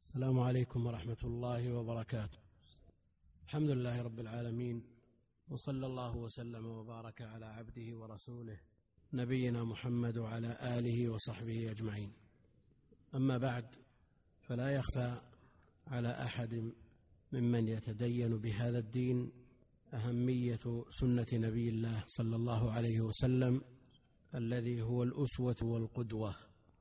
السلام عليكم ورحمة الله وبركاته. الحمد لله رب العالمين، وصلى الله وسلم وبارك على عبده ورسوله نبينا محمد وعلى آله وصحبه أجمعين. أما بعد، فلا يخفى على أحد ممن يتدين بهذا الدين أهمية سنة نبي الله صلى الله عليه وسلم الذي هو الأسوة والقدوة،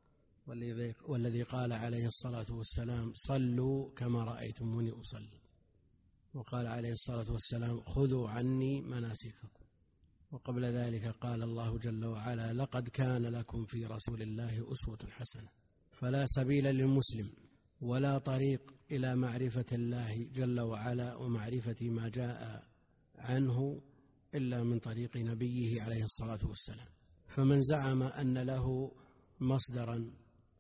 والذي قال عليه الصلاة والسلام: صلوا كما رأيتموني أصلي. وقال عليه الصلاة والسلام: خذوا عني مناسككم. وقبل ذلك قال الله جل وعلا: لقد كان لكم في رسول الله أسوة حسنة. فلا سبيل للمسلم ولا طريق إلى معرفة الله جل وعلا ومعرفة ما جاء عنه إلا من طريق نبيه عليه الصلاة والسلام. فمن زعم أن له مصدرا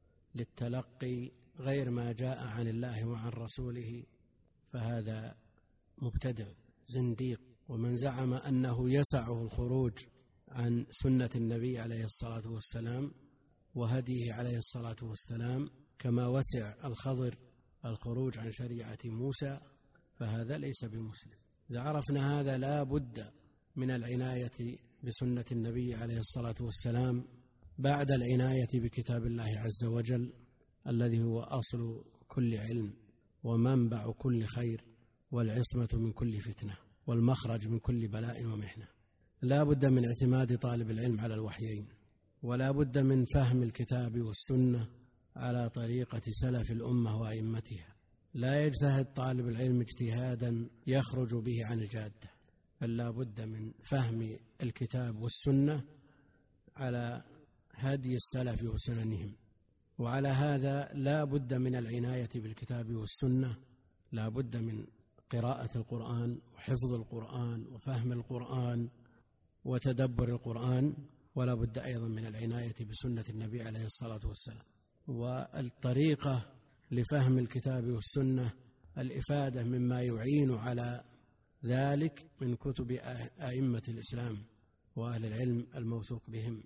للتلقي غير ما جاء عن الله وعن رسوله فهذا مبتدع زنديق. ومن زعم أنه يسعه الخروج عن سنة النبي عليه الصلاة والسلام وهديه عليه الصلاة والسلام كما وسع الخضر الخروج عن شريعة موسى فهذا ليس بمسلم. إذا عرفنا هذا لا بد من العناية بسنة النبي عليه الصلاة والسلام بعد العناية بكتاب الله عز وجل الذي هو أصل كل علم ومنبع كل خير والعصمة من كل فتنة والمخرج من كل بلاء ومحنة. لا بد من اعتماد طالب العلم على الوحيين، ولا بد من فهم الكتاب والسنة على طريقة سلف الأمة وأئمتها. لا يجتهد طالب العلم اجتهادا يخرج به عن الجادة، بل لا بد من فهم الكتاب والسنة على هدي السلف وسننهم. وعلى هذا لا بد من العناية بالكتاب والسنة، لا بد من قراءة القرآن وحفظ القرآن وفهم القرآن وتدبر القرآن، ولا بد أيضا من العناية بسنة النبي عليه الصلاة والسلام. والطريقة لفهم الكتاب والسنة الإفادة مما يعين على ذلك من كتب أئمة الإسلام وأهل العلم الموثوق بهم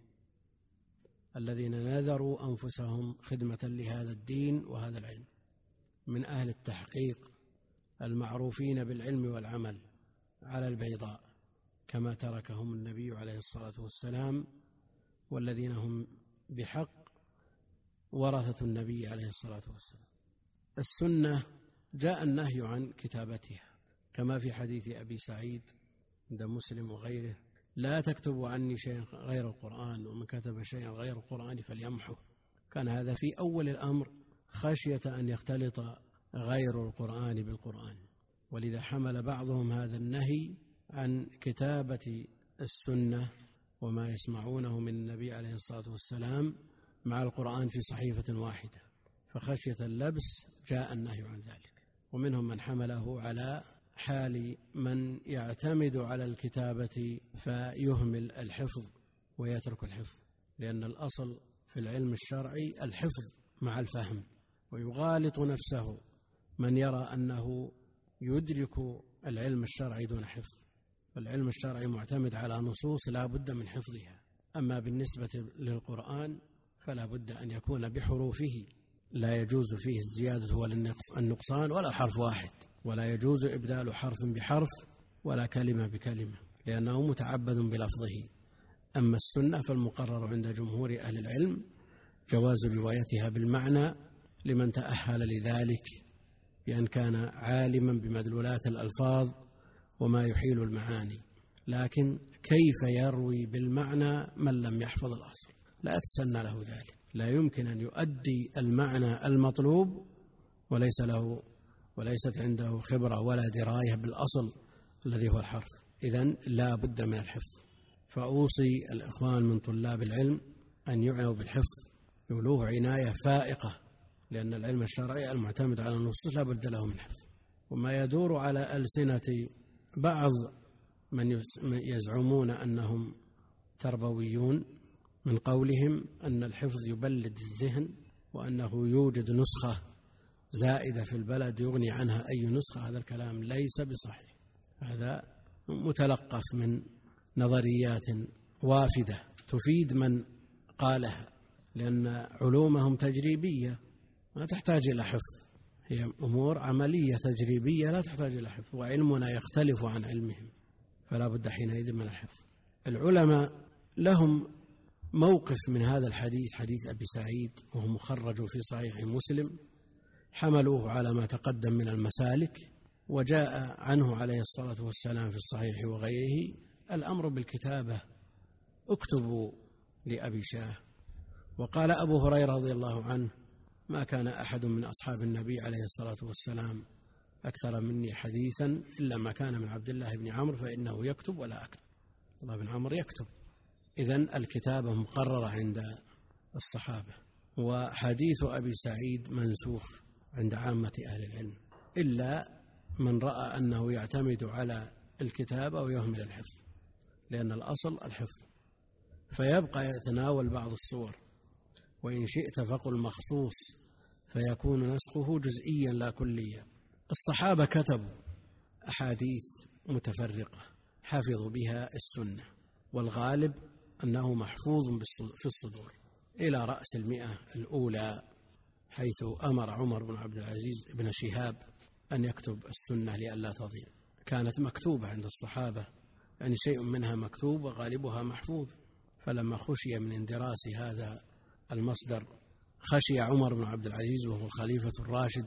الذين نذروا أنفسهم خدمة لهذا الدين وهذا العلم، من أهل التحقيق المعروفين بالعلم والعمل على البيضاء كما تركهم النبي عليه الصلاة والسلام، والذين هم بحق ورثة النبي عليه الصلاة والسلام. السنة جاء النهي عن كتابتها كما في حديث أبي سعيد عند مسلم وغيره: لا تكتبوا عني شيئا غير القرآن، ومن كتب شيئا غير القرآن فليمحه. كان هذا في أول الأمر خشية أن يختلط غير القرآن بالقرآن، ولذا حمل بعضهم هذا النهي عن كتابة السنة وما يسمعونه من النبي عليه الصلاة والسلام مع القرآن في صحيفة واحدة، فخشية اللبس جاء النهي عن ذلك. ومنهم من حمله على حال من يعتمد على الكتابة فيهمل الحفظ ويترك الحفظ، لأن الأصل في العلم الشرعي الحفظ مع الفهم. ويغالط نفسه من يرى أنه يدرك العلم الشرعي دون حفظ، فالعلم الشرعي معتمد على نصوص لا بد من حفظها. أما بالنسبة للقرآن فلا بد أن يكون بحروفه، لا يجوز فيه الزيادة ولا النقصان ولا حرف واحد، ولا يجوز إبدال حرف بحرف ولا كلمة بكلمة، لأنه متعبد بلفظه. أما السنة فالمقرر عند جمهور أهل العلم جواز روايتها بالمعنى لمن تأهل لذلك، بأن كان عالما بمدلولات الألفاظ وما يحيل المعاني. لكن كيف يروي بالمعنى من لم يحفظ الأصل؟ لا يتسنى له ذلك، لا يمكن أن يؤدي المعنى المطلوب وليست عنده خبرة ولا دراية بالأصل الذي هو الحرف. إذن لا بد من الحفظ. فأوصي الإخوان من طلاب العلم أن يعنوا بالحفظ، يولوه عناية فائقة، لأن العلم الشرعي المعتمد على النصوص لا بد له من حفظ. وما يدور على ألسنة بعض من يزعمون أنهم تربويون من قولهم أن الحفظ يبلد الذهن، وأنه يوجد نسخة زائدة في البلد يغني عنها أي نسخة، هذا الكلام ليس بصحيح، هذا متلقف من نظريات وافدة تفيد من قالها، لأن علومهم تجريبية ما تحتاج إلى حفظ، هي أمور عملية تجريبية لا تحتاج إلى حفظ، وعلمنا يختلف عن علمهم، فلا بد حينئذ من الحفظ. العلماء لهم موقف من هذا الحديث، حديث أبي سعيد وهو مخرج في صحيح مسلم، حملوه على ما تقدم من المسالك، وجاء عنه عليه الصلاة والسلام في الصحيح وغيره الأمر بالكتابة، اكتبوا لأبي شاه. وقال أبو هريرة رضي الله عنه: ما كان أحد من أصحاب النبي عليه الصلاة والسلام أكثر مني حديثا إلا ما كان من عبد الله بن عمرو فإنه يكتب ولا أكتب. عبد الله بن عمرو يكتب. إذن الكتابة مقررة عند الصحابة. وحديث أبي سعيد منسوخ عند عامة أهل العلم، إلا من رأى أنه يعتمد على الكتابة ويهمل الحفظ، لأن الأصل الحفظ، فيبقى يتناول بعض الصور، وإن شئت فقل مخصوص، فيكون نسخه جزئيا لا كليا. الصحابة كتبوا أحاديث متفرقة حفظوا بها السنة، والغالب أنه محفوظ في الصدور إلى رأس 100 الأولى، حيث أمر عمر بن عبد العزيز بن شهاب أن يكتب السنة لئلا تضيع. كانت مكتوبة عند الصحابة، يعني شيء منها مكتوب وغالبها محفوظ. فلما خشي من اندراس هذا المصدر خشي عمر بن عبد العزيز وهو الخليفة الراشد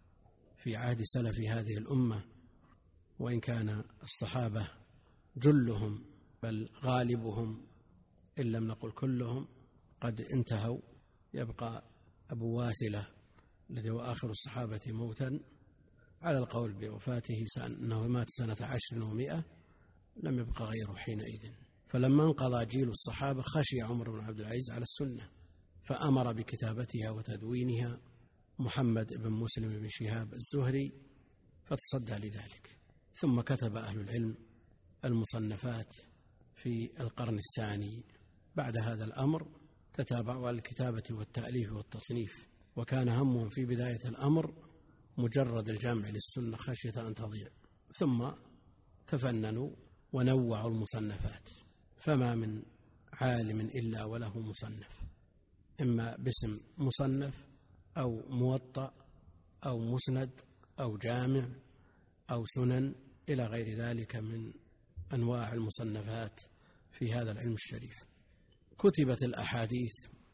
في عهد سلف هذه الأمة، وإن كان الصحابة جلهم بل غالبهم إن لم نقل كلهم قد انتهوا، يبقى أبو واثلة الذي هو آخر الصحابة موتا على القول بوفاته أنه مات سنة 10 و100، لم يبقى غيره حينئذ. فلما انقضى جيل الصحابة خشي عمر بن عبد العزيز على السنة، فأمر بكتابتها وتدوينها محمد بن مسلم بن شهاب الزهري، فتصدى لذلك. ثم كتب أهل العلم المصنفات في القرن الثاني بعد هذا الأمر، تتابعوا على الكتابة والتأليف والتصنيف، وكان همهم في بداية الأمر مجرد الجمع للسنة خشية أن تضيع، ثم تفننوا ونوعوا المصنفات، فما من عالم إلا وله مصنف، إما باسم مصنف أو موطأ أو مسند أو جامع أو سنن إلى غير ذلك من أنواع المصنفات في هذا العلم الشريف. كتبت الأحاديث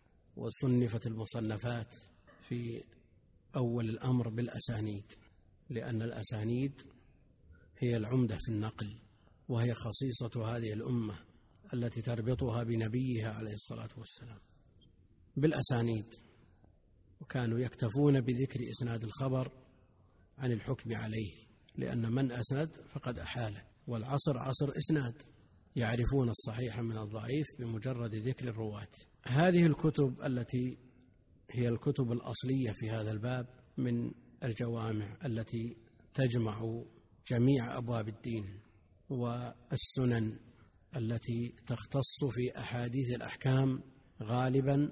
وصنفت المصنفات في أول الأمر بالأسانيد، لأن الأسانيد هي العمدة في النقل، وهي خصيصة هذه الأمة التي تربطها بنبيها عليه الصلاة والسلام بالأسانيد. وكانوا يكتفون بذكر إسناد الخبر عن الحكم عليه، لأن من أسند فقد أحاله، والعصر عصر إسناد، يعرفون الصحيح من الضعيف بمجرد ذكر الرواة. هذه الكتب التي هي الكتب الأصلية في هذا الباب من الجوامع التي تجمع جميع أبواب الدين، والسنن التي تختص في أحاديث الأحكام غالبا،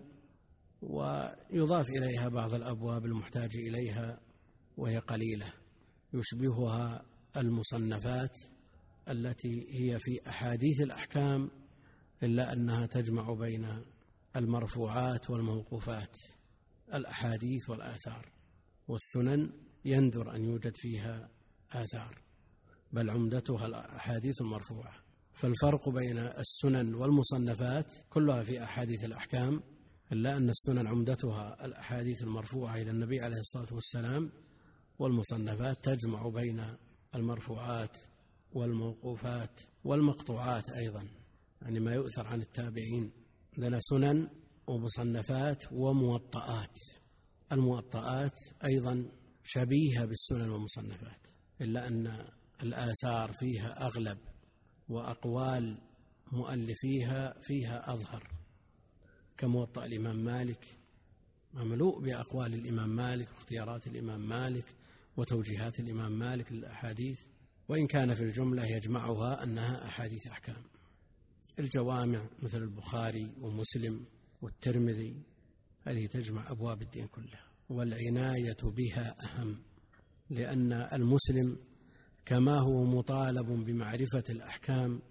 ويضاف إليها بعض الأبواب المحتاج إليها وهي قليلة، يشبهها المصنفات التي هي في أحاديث الأحكام، إلا أنها تجمع بين المرفوعات والموقوفات، الأحاديث والآثار. والسنن يندر أن يوجد فيها آثار، بل عمدتها الأحاديث المرفوعة. فالفرق بين السنن والمصنفات كلها في أحاديث الأحكام، إلا أن السنن عمدتها الأحاديث المرفوعة إلى النبي عليه الصلاة والسلام، والمصنفات تجمع بين المرفوعات والموقوفات والمقطوعات أيضا، يعني ما يؤثر عن التابعين. لنا سنن ومصنفات وموطئات. الموطئات أيضا شبيهة بالسنن والمصنفات، إلا أن الآثار فيها أغلب، وأقوال مؤلفيها فيها أظهر، كموطأ الإمام مالك مملوء بأقوال الإمام مالك واختيارات الإمام مالك وتوجيهات الإمام مالك للأحاديث، وإن كان في الجملة يجمعها أنها أحاديث أحكام. الجوامع مثل البخاري ومسلم والترمذي هذه تجمع أبواب الدين كلها، والعناية بها أهم، لأن المسلم كما هو مطالب بمعرفة الأحكام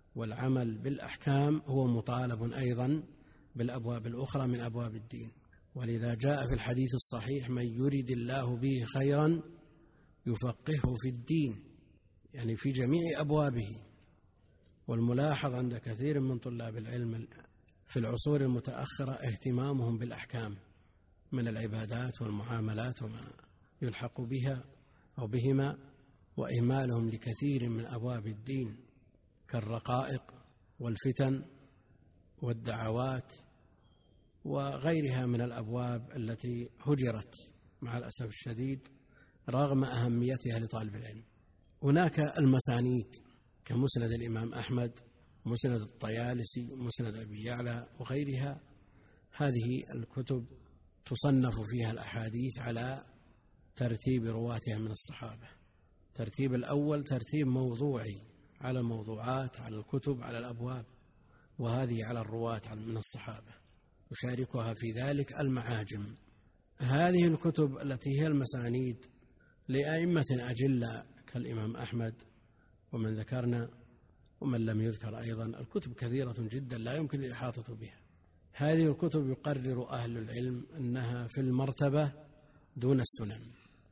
والعمل بالأحكام، هو مطالب أيضا بالأبواب الأخرى من أبواب الدين، ولذا جاء في الحديث الصحيح: من يرد الله به خيرا يفقهه في الدين، يعني في جميع أبوابه. والملاحظ عند كثير من طلاب العلم في العصور المتأخرة اهتمامهم بالأحكام من العبادات والمعاملات وما يلحق بها أو بهما، وإهمالهم لكثير من أبواب الدين كالرقائق والفتن والدعوات وغيرها من الأبواب التي هجرت مع الأسف الشديد رغم أهميتها لطالب العلم. هناك المسانيد كمسند الإمام أحمد، مسند الطيالسي، مسند أبي يعلى وغيرها. هذه الكتب تصنف فيها الأحاديث على ترتيب رواتها من الصحابة. ترتيب الأول ترتيب موضوعي على الموضوعات، على الكتب، على الأبواب، وهذه على الرواة من الصحابة. يشاركها في ذلك المعاجم. هذه الكتب التي هي المسانيد لأئمة أجلة كالإمام أحمد ومن ذكرنا ومن لم يذكر أيضا، الكتب كثيرة جدا لا يمكن الإحاطة بها. هذه الكتب يقرر أهل العلم أنها في المرتبة دون السنن،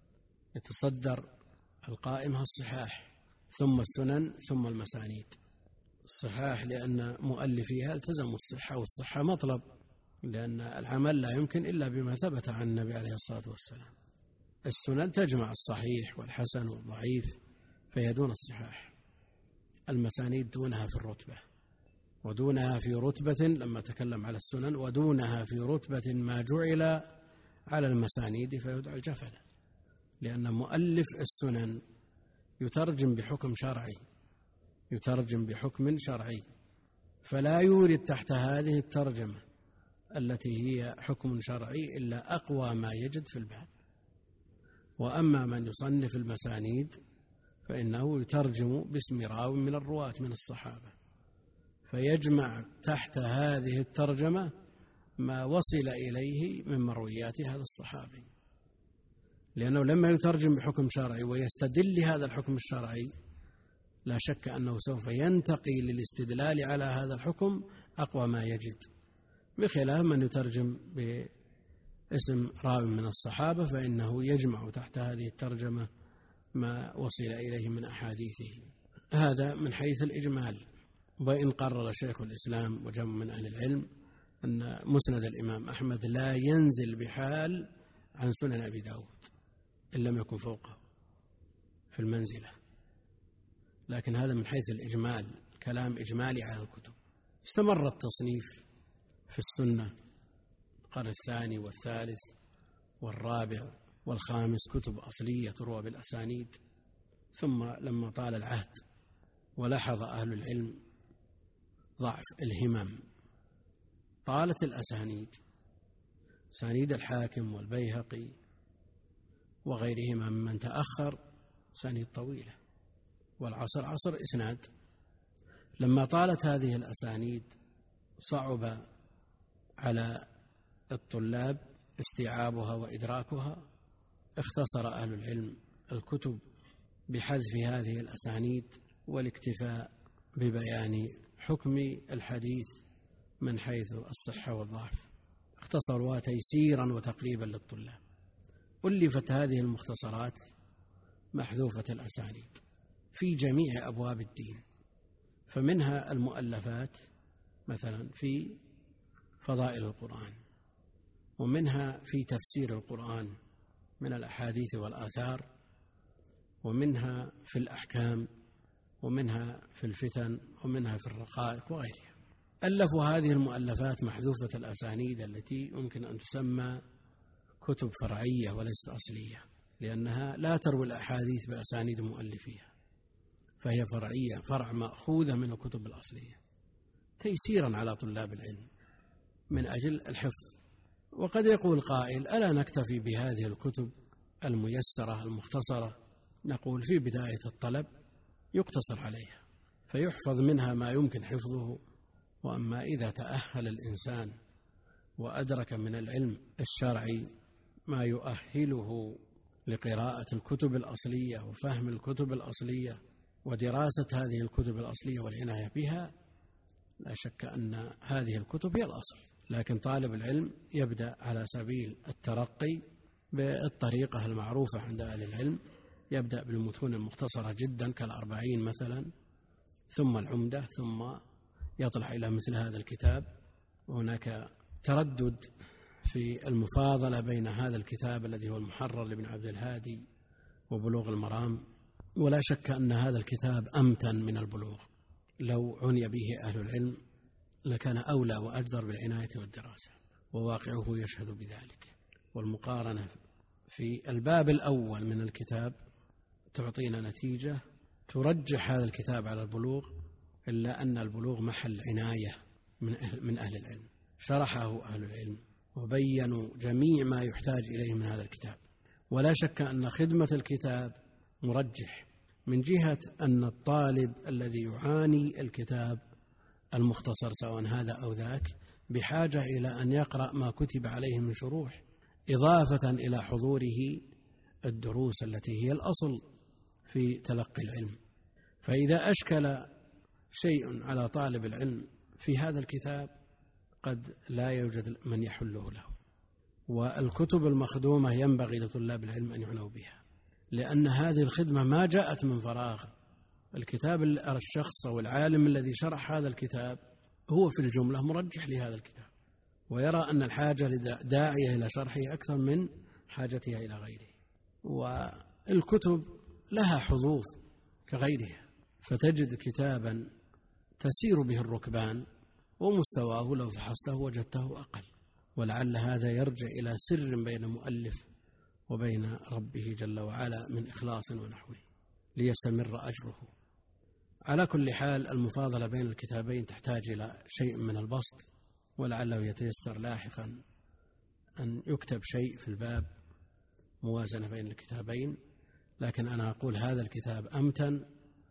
يتصدر القائمة الصحاح ثم السنن ثم المسانيد. الصحاح لأن مؤلفيها التزموا الصحة، والصحة مطلب، لأن العمل لا يمكن إلا بما ثبت عن النبي عليه الصلاة والسلام. السنن تجمع الصحيح والحسن والضعيف فهي دون الصحاح. المسانيد دونها في الرتبة، ودونها في رتبة لما تكلم على السنن، ودونها في رتبة ما جعل على المسانيد فيدعى الجفل، لأن مؤلف السنن يترجم بحكم شرعي، يترجم بحكم شرعي، فلا يورد تحت هذه الترجمة التي هي حكم شرعي إلا أقوى ما يجد في الباب. وأما من يصنف المسانيد فإنه يترجم باسم راو من الرواة من الصحابة، فيجمع تحت هذه الترجمة ما وصل إليه من مرويات هذا الصحابي، لأنه لما يترجم بحكم شرعي ويستدل لهذا الحكم الشرعي لا شك أنه سوف ينتقي للاستدلال على هذا الحكم أقوى ما يجد، بخلاف من يترجم باسم راوي من الصحابة فإنه يجمع تحت هذه الترجمة ما وصل إليه من أحاديثه. هذا من حيث الإجمال. وإن قرر شيخ الإسلام وجمع من أهل العلم أن مسند الإمام أحمد لا ينزل بحال عن سنن أبي داود إن لم يكن فوقه في المنزلة، لكن هذا من حيث الإجمال، كلام إجمالي على الكتب. استمر التصنيف في السنة القرن الثاني والثالث والرابع والخامس، كتب أصلية تروى بالأسانيد. ثم لما طال العهد ولاحظ أهل العلم ضعف الهمم، طالت الأسانيد، أسانيد الحاكم والبيهقي وغيرهما ممن تأخر أسانيد طويلة، والعصر عصر إسناد. لما طالت هذه الأسانيد صعب على الطلاب استيعابها وإدراكها، اختصر أهل العلم الكتب بحذف هذه الأسانيد والاكتفاء ببيان حكم الحديث من حيث الصحة والضعف، اختصروا تيسيرا وتقريبا للطلاب. ألفت هذه المختصرات محذوفة الأسانيد في جميع أبواب الدين، فمنها المؤلفات مثلا في فضائل القرآن، ومنها في تفسير القرآن من الأحاديث والآثار، ومنها في الأحكام، ومنها في الفتن، ومنها في الرقائق وغيرها. ألفوا هذه المؤلفات محذوفة الأسانيد التي يمكن أن تسمى كتب فرعية وليست أصلية، لأنها لا تروي الأحاديث بأسانيد مؤلفيها، فهي فرعية، فرع مأخوذة من الكتب الأصلية تيسيرا على طلاب العلم من أجل الحفظ. وقد يقول قائل: ألا نكتفي بهذه الكتب الميسرة المختصرة؟ نقول: في بداية الطلب يقتصر عليها فيحفظ منها ما يمكن حفظه، وأما إذا تأهل الإنسان وأدرك من العلم الشرعي ما يؤهله لقراءة الكتب الأصلية وفهم الكتب الأصلية ودراسة هذه الكتب الأصلية والعناية بها، لا شك أن هذه الكتب هي الأصل، لكن طالب العلم يبدأ على سبيل الترقي بالطريقة المعروفة عند أهل العلم، يبدأ بالمتون المختصرة جدا كالأربعين مثلا، ثم العمدة، ثم يطلع إلى مثل هذا الكتاب. وهناك تردد في المفاضلة بين هذا الكتاب الذي هو المحرر لابن عبد الهادي وبلوغ المرام، ولا شك أن هذا الكتاب أمتن من البلوغ. لو عني به أهل العلم لكان أولى وأجدر بالعناية والدراسة، وواقعه يشهد بذلك. والمقارنة في الباب الأول من الكتاب تعطينا نتيجة ترجح هذا الكتاب على البلوغ، إلا أن البلوغ محل عناية من أهل العلم، شرحه أهل العلم وبينوا جميع ما يحتاج إليه من هذا الكتاب. ولا شك أن خدمة الكتاب مرجح من جهة أن الطالب الذي يعاني الكتاب المختصر سواء هذا أو ذاك بحاجة إلى أن يقرأ ما كتب عليه من شروح، إضافة إلى حضوره الدروس التي هي الأصل في تلقي العلم. فإذا أشكل شيء على طالب العلم في هذا الكتاب قد لا يوجد من يحله له. والكتب المخدومة ينبغي لطلاب العلم أن يعنوا بها، لأن هذه الخدمة ما جاءت من فراغ. الكتاب الشخص أو العالم الذي شرح هذا الكتاب هو في الجملة مرجح لهذا الكتاب، ويرى أن الحاجة داعية إلى شرحه أكثر من حاجتها إلى غيره. والكتب لها حظوظ كغيرها، فتجد كتابا تسير به الركبان ومستواه لو فحصته وجدته أقل، ولعل هذا يرجع إلى سر بين مؤلف وبين ربه جل وعلا من إخلاص ونحوه ليستمر أجره. على كل حال المفاضلة بين الكتابين تحتاج إلى شيء من البسط، ولعله يتيسر لاحقا أن يكتب شيء في الباب موازنة بين الكتابين. لكن أنا أقول هذا الكتاب أمتن،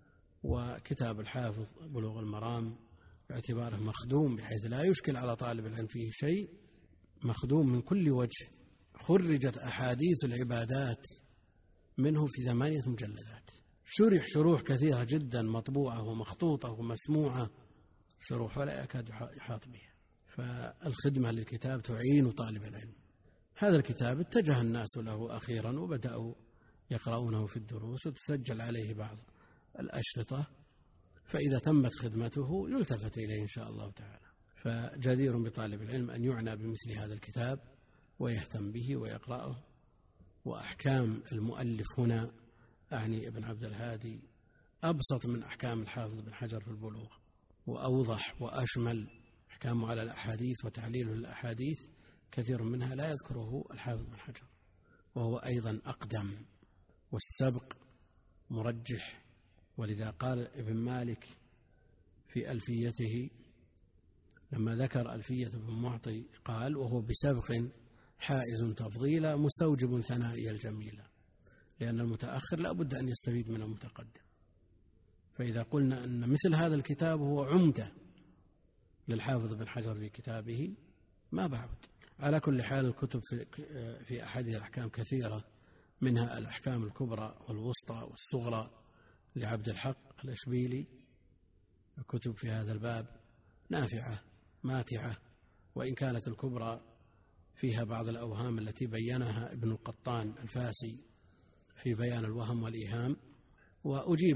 وكتاب الحافظ بلوغ المرام باعتباره مخدوم بحيث لا يشكل على طالب العلم فيه شيء، مخدوم من كل وجه. خرجت أحاديث العبادات منه في 8 مجلدات، شروح كثيرة جدا مطبوعة ومخطوطة ومسموعة، شروح ولا يكاد يحاط بها. فالخدمة للكتاب تعين طالب العلم. هذا الكتاب اتجه الناس له أخيرا وبدأوا يقرؤونه في الدروس، وتسجل عليه بعض الأشرطة، فإذا تمت خدمته يلتفت إليه إن شاء الله تعالى. فجدير بطالب العلم أن يعنى بمثل هذا الكتاب ويهتم به ويقرأه. وأحكام المؤلف هنا أعني ابن عبد الهادي أبسط من أحكام الحافظ بن حجر في البلوغ، وأوضح وأشمل. أحكامه على الأحاديث وتعليله للأحاديث كثير منها لا يذكره الحافظ بن حجر، وهو أيضا أقدم، والسبق مرجح. ولذا قال ابن مالك في ألفيته لما ذكر ألفية ابن معطي قال: وهو بسبق حائز تفضيلا مستوجب ثنائي الجميلة، لأن المتأخر لا بد أن يستفيد من المتقدم. فإذا قلنا أن مثل هذا الكتاب هو عمدة للحافظ بن حجر في كتابه ما بعد. على كل حال الكتب في أحاديث الأحكام كثيرة، منها الأحكام الكبرى والوسطى والصغرى لعبد الحق الأشبيلي. الكتب في هذا الباب نافعة ماتعة، وإن كانت الكبرى فيها بعض الأوهام التي بينها ابن القطان الفاسي في بيان الوهم والإيهام، وأجاب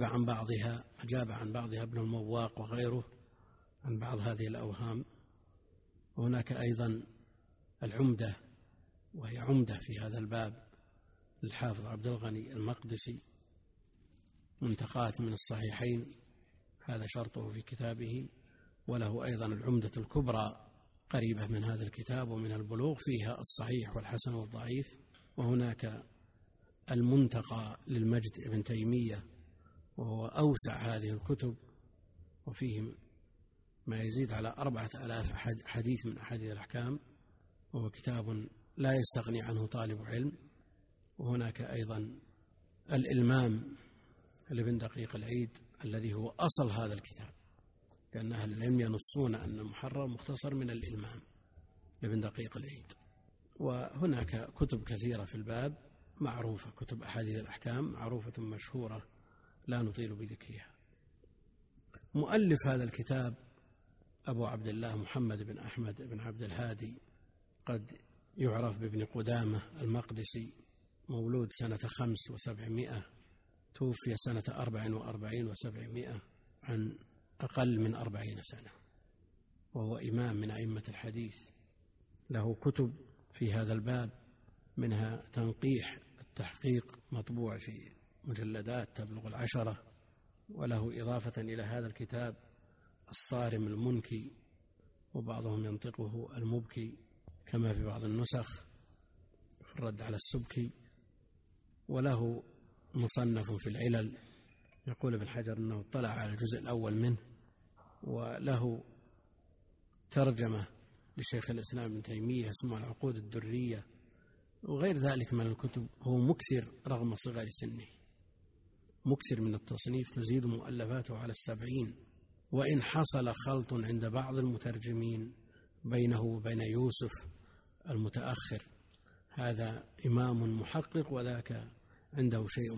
عن بعضها ابن المواق وغيره عن بعض هذه الأوهام. وهناك أيضا العمدة، وهي عمدة في هذا الباب للحافظ عبد الغني المقدسي، منتقات من الصحيحين، هذا شرطه في كتابه. وله أيضا العمدة الكبرى قريبة من هذا الكتاب ومن البلوغ، فيها الصحيح والحسن والضعيف. وهناك المنتقى للمجد ابن تيمية، وهو أوسع هذه الكتب، وفيه ما يزيد على 4000 حديث من أحاديث الأحكام، وهو كتاب لا يستغني عنه طالب علم. وهناك أيضا الإلمام لابن دقيق العيد الذي هو أصل هذا الكتاب، لأن أهل العلم ينصون أن المحرر مختصر من الإلمام لابن دقيق العيد. وهناك كتب كثيرة في الباب معروفة، كتب أحاديث الأحكام معروفة مشهورة لا نطيل بذكرها. مؤلف هذا الكتاب أبو عبد الله محمد بن أحمد بن عبد الهادي، قد يعرف بابن قدامة المقدسي، مولود سنة 500 توفي سنة 44 و700 عن أقل من 40 سنة، وهو إمام من أئمة الحديث، له كتب في هذا الباب، منها تنقيح التحقيق مطبوع في مجلدات تبلغ 10، وله إضافة إلى هذا الكتاب الصارم المنكي، وبعضهم ينطقه المبكي كما في بعض النسخ في الرد على السبكي، وله مصنف في العلل، يقول ابن حجر أنه اطلع على الجزء الأول منه، وله ترجمة لشيخ الإسلام ابن تيمية اسمها العقود الدرية، وغير ذلك من الكتب. هو مكثر رغم صغر سنه، مكثر من التصنيف، تزيد مؤلفاته على 70، وإن حصل خلط عند بعض المترجمين بينه وبين يوسف المتأخر، هذا إمام محقق وذاك عنده شيء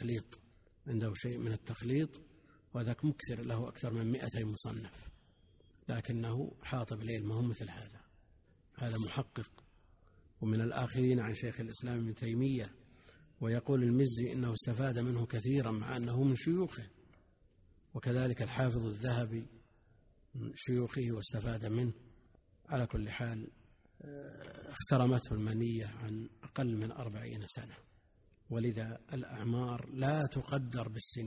من التخليط، وذاك مكثر له أكثر من 200 مصنف، لكنه حاطب ليل، ما هو مثل هذا محقق ومن الآخرين عن شيخ الإسلام ابن تيمية. ويقول المزي إنه استفاد منه كثيرا مع أنه من شيوخه، وكذلك الحافظ الذهبي من شيوخه واستفاد منه. على كل حال اخترمته المنية عن أقل من 40 سنة، ولذا الأعمار لا تقدر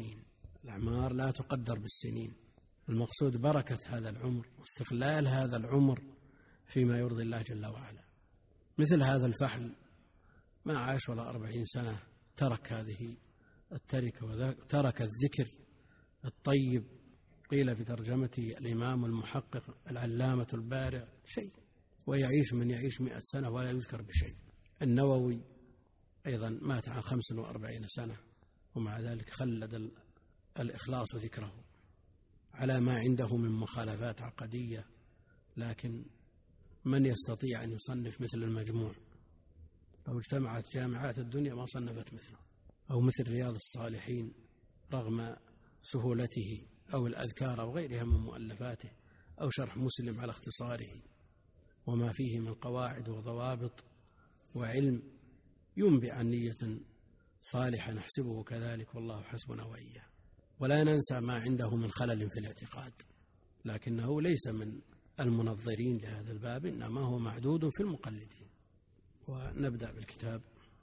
بالسنين، المقصود بركة هذا العمر واستغلال هذا العمر فيما يرضي الله جل وعلا. مثل هذا الفحل ما عاش ولا 40 سنة ترك هذه التركة وترك الذكر الطيب. قيل في ترجمته الإمام المحقق العلامة البارع شيء، ويعيش من يعيش 100 سنة ولا يذكر بشيء. النووي أيضا مات عن 45 سنة، ومع ذلك خلد الإخلاص ذكره على ما عنده من مخالفات عقدية، لكن من يستطيع أن يصنف مثل المجموع؟ لو اجتمعت جامعات الدنيا ما صنفت مثله، أو مثل رياض الصالحين رغم سهولته، أو الأذكار أو غيرها من مؤلفاته، أو شرح مسلم على اختصاره وما فيه من قواعد وضوابط وعلم ينبئ عن نية صالحة نحسبه كذلك، والله حسبنا وإياه. ولا ننسى ما عنده من خلل في الاعتقاد، لكنه ليس من المنظرين لهذا الباب، إنما هو معدود في المقلدين. ونبدأ بالكتاب.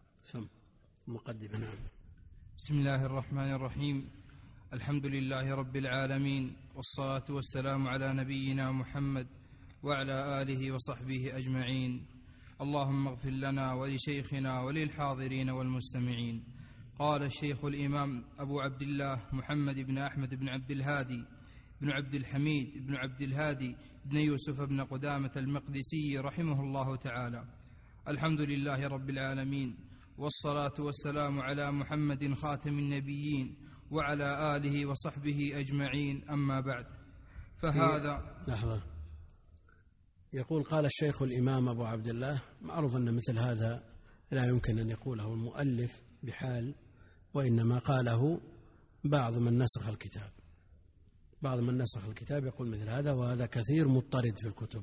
مقدمة. نعم. بسم الله الرحمن الرحيم. الحمد لله رب العالمين، والصلاة والسلام على نبينا محمد وعلى آله وصحبه أجمعين. اللهم اغفر لنا ولشيخنا وللحاضرين والمستمعين. قال الشيخ الإمام أبو عبد الله محمد بن أحمد بن عبد الهادي بن عبد الحميد بن عبد الهادي بن يوسف بن قدامة المقدسي رحمه الله تعالى: الحمد لله رب العالمين، والصلاة والسلام على محمد خاتم النبيين وعلى آله وصحبه أجمعين، أما بعد. فهذا لحظة. يقول قال الشيخ الإمام أبو عبد الله. معروف أن مثل هذا لا يمكن أن يقوله المؤلف بحال، وإنما قاله بعض من نسخ الكتاب يقول مثل هذا، وهذا كثير مضطرد في الكتب.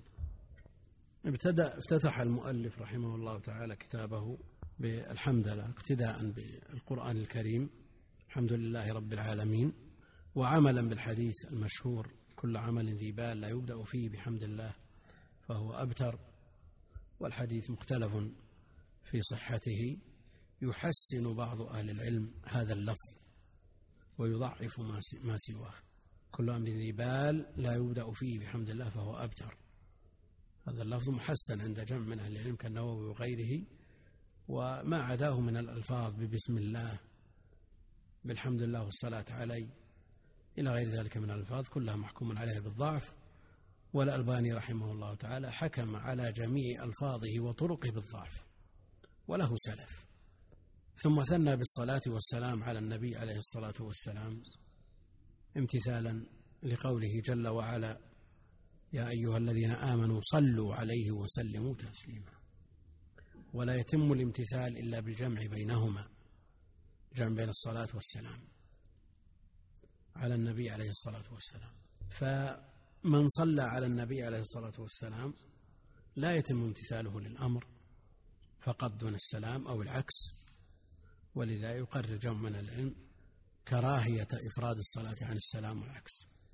افتتح المؤلف رحمه الله تعالى كتابه بالحمد لله اقتداء بالقرآن الكريم، الحمد لله رب العالمين، وعملا بالحديث المشهور: كل عمل ذي بال لا يبدأ فيه بحمد الله فهو أبتر. والحديث مختلف في صحته، يحسن بعض أهل العلم هذا اللفظ ويضعف ما سواه. كل أمر ذي بال لا يبدأ فيه بحمد الله فهو أبتر. هذا اللفظ محسن عند جمع من أهل العلم كالنووي وغيره، وما عداه من الألفاظ ببسم الله، بالحمد لله والصلاة عليه، إلى غير ذلك من الألفاظ كلها محكوم عليها بالضعف. والألباني رحمه الله تعالى حكم على جميع ألفاظه وطرقه بالضعف، وله سلف. ثم ثنى بالصلاة والسلام على النبي عليه الصلاة والسلام امتثالا لقوله جل وعلا: يا أيها الذين آمنوا صلوا عليه وسلموا تسليما. ولا يتم الامتثال إلا بالجمع بينهما، جمع بين الصلاة والسلام على النبي عليه الصلاة والسلام. من صلى على النبي عليه الصلاة والسلام لا يتم امتثاله للأمر فقط دون السلام أو العكس، ولذا يقرر جمع من العلم كراهية إفراد الصلاة عن السلام والعكس.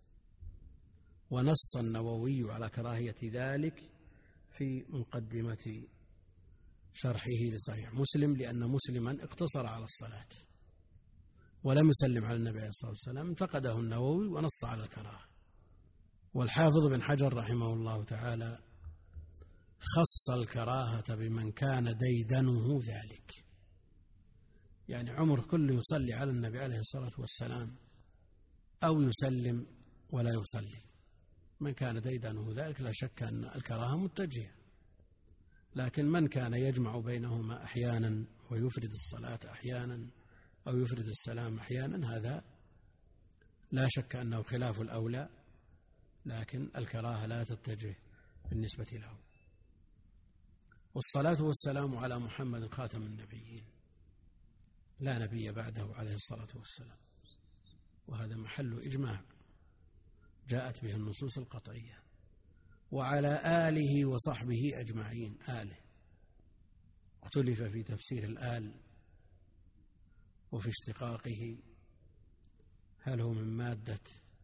ونص النووي على كراهية ذلك في مقدمة شرحه لصحيح مسلم، لأن مسلما اقتصر على الصلاة ولم يسلم على النبي عليه الصلاة والسلام، انتقده النووي ونص على الكراهة. والحافظ بن حجر رحمه الله تعالى خص الكراهة بمن كان ديدنه ذلك، يعني عمر كله يصلي على النبي عليه الصلاة والسلام أو يسلم ولا يصلي، من كان ديدنه ذلك لا شك أن الكراهة متجهة. لكن من كان يجمع بينهما أحيانا ويفرد الصلاة أحيانا أو يفرد السلام أحيانا، هذا لا شك أنه خلاف الأولى، لكن الكراهة لا تتجه بالنسبة له. والصلاة والسلام على محمد خاتم النبيين، لا نبي بعده عليه الصلاة والسلام، وهذا محل إجماع جاءت به النصوص القطعية. وعلى آله وصحبه أجمعين، آله اختلف في تفسير الآل وفي اشتقاقه، هل هو من مادة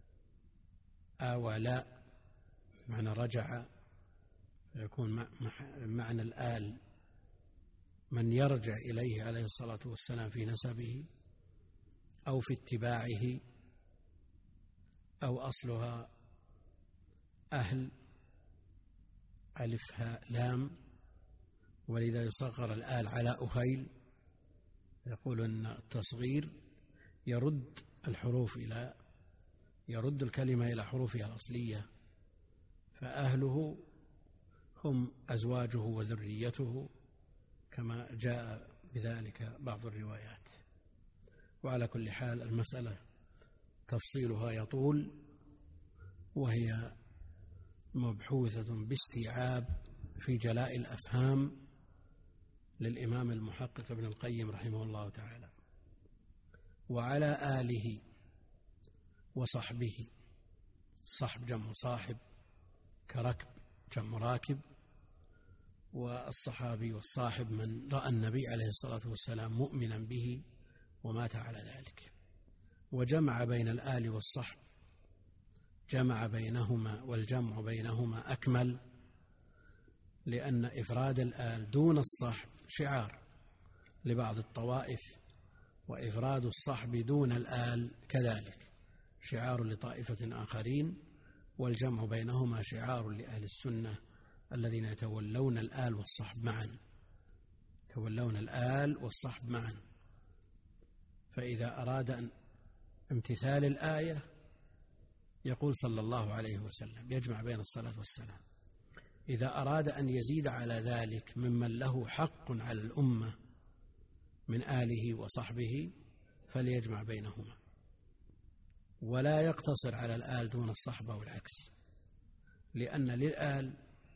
آوى لا معنى رجع، فيكون معنى الآل من يرجع إليه عليه الصلاة والسلام في نسبه أو في اتباعه، أو أصلها أهل ألف هاء لام، ولذا يصغر الآل على أهيل، يقول أن التصغير يرد الكلمة إلى حروفها الأصلية، فأهله هم أزواجه وذريته كما جاء بذلك بعض الروايات. وعلى كل حال المسألة تفصيلها يطول، وهي مبحوثة باستيعاب في جلاء الأفهام للإمام المحقق ابن القيم رحمه الله تعالى. وعلى آله وصحبه، الصحب جمع صاحب كركب جمع راكب، والصحابي والصاحب من رأى النبي عليه الصلاة والسلام مؤمنا به ومات على ذلك. وجمع بين الآل والصحب، جمع بينهما، والجمع بينهما أكمل، لأن إفراد الآل دون الصحب شعار لبعض الطوائف، وإفراد الصحب دون الآل كذلك شعار لطائفة آخرين، والجمع بينهما شعار لأهل السنة الذين يتولون الآل والصحب معا، يتولون الآل والصحب معا. فإذا أراد امتثال الآية يقول صلى الله عليه وسلم، يجمع بين الصلاة والسلام. إذا أراد أن يزيد على ذلك ممن له حق على الأمة من آله وصحبه فليجمع بينهما، ولا يقتصر على الآل دون الصحبة والعكس، لأن للآل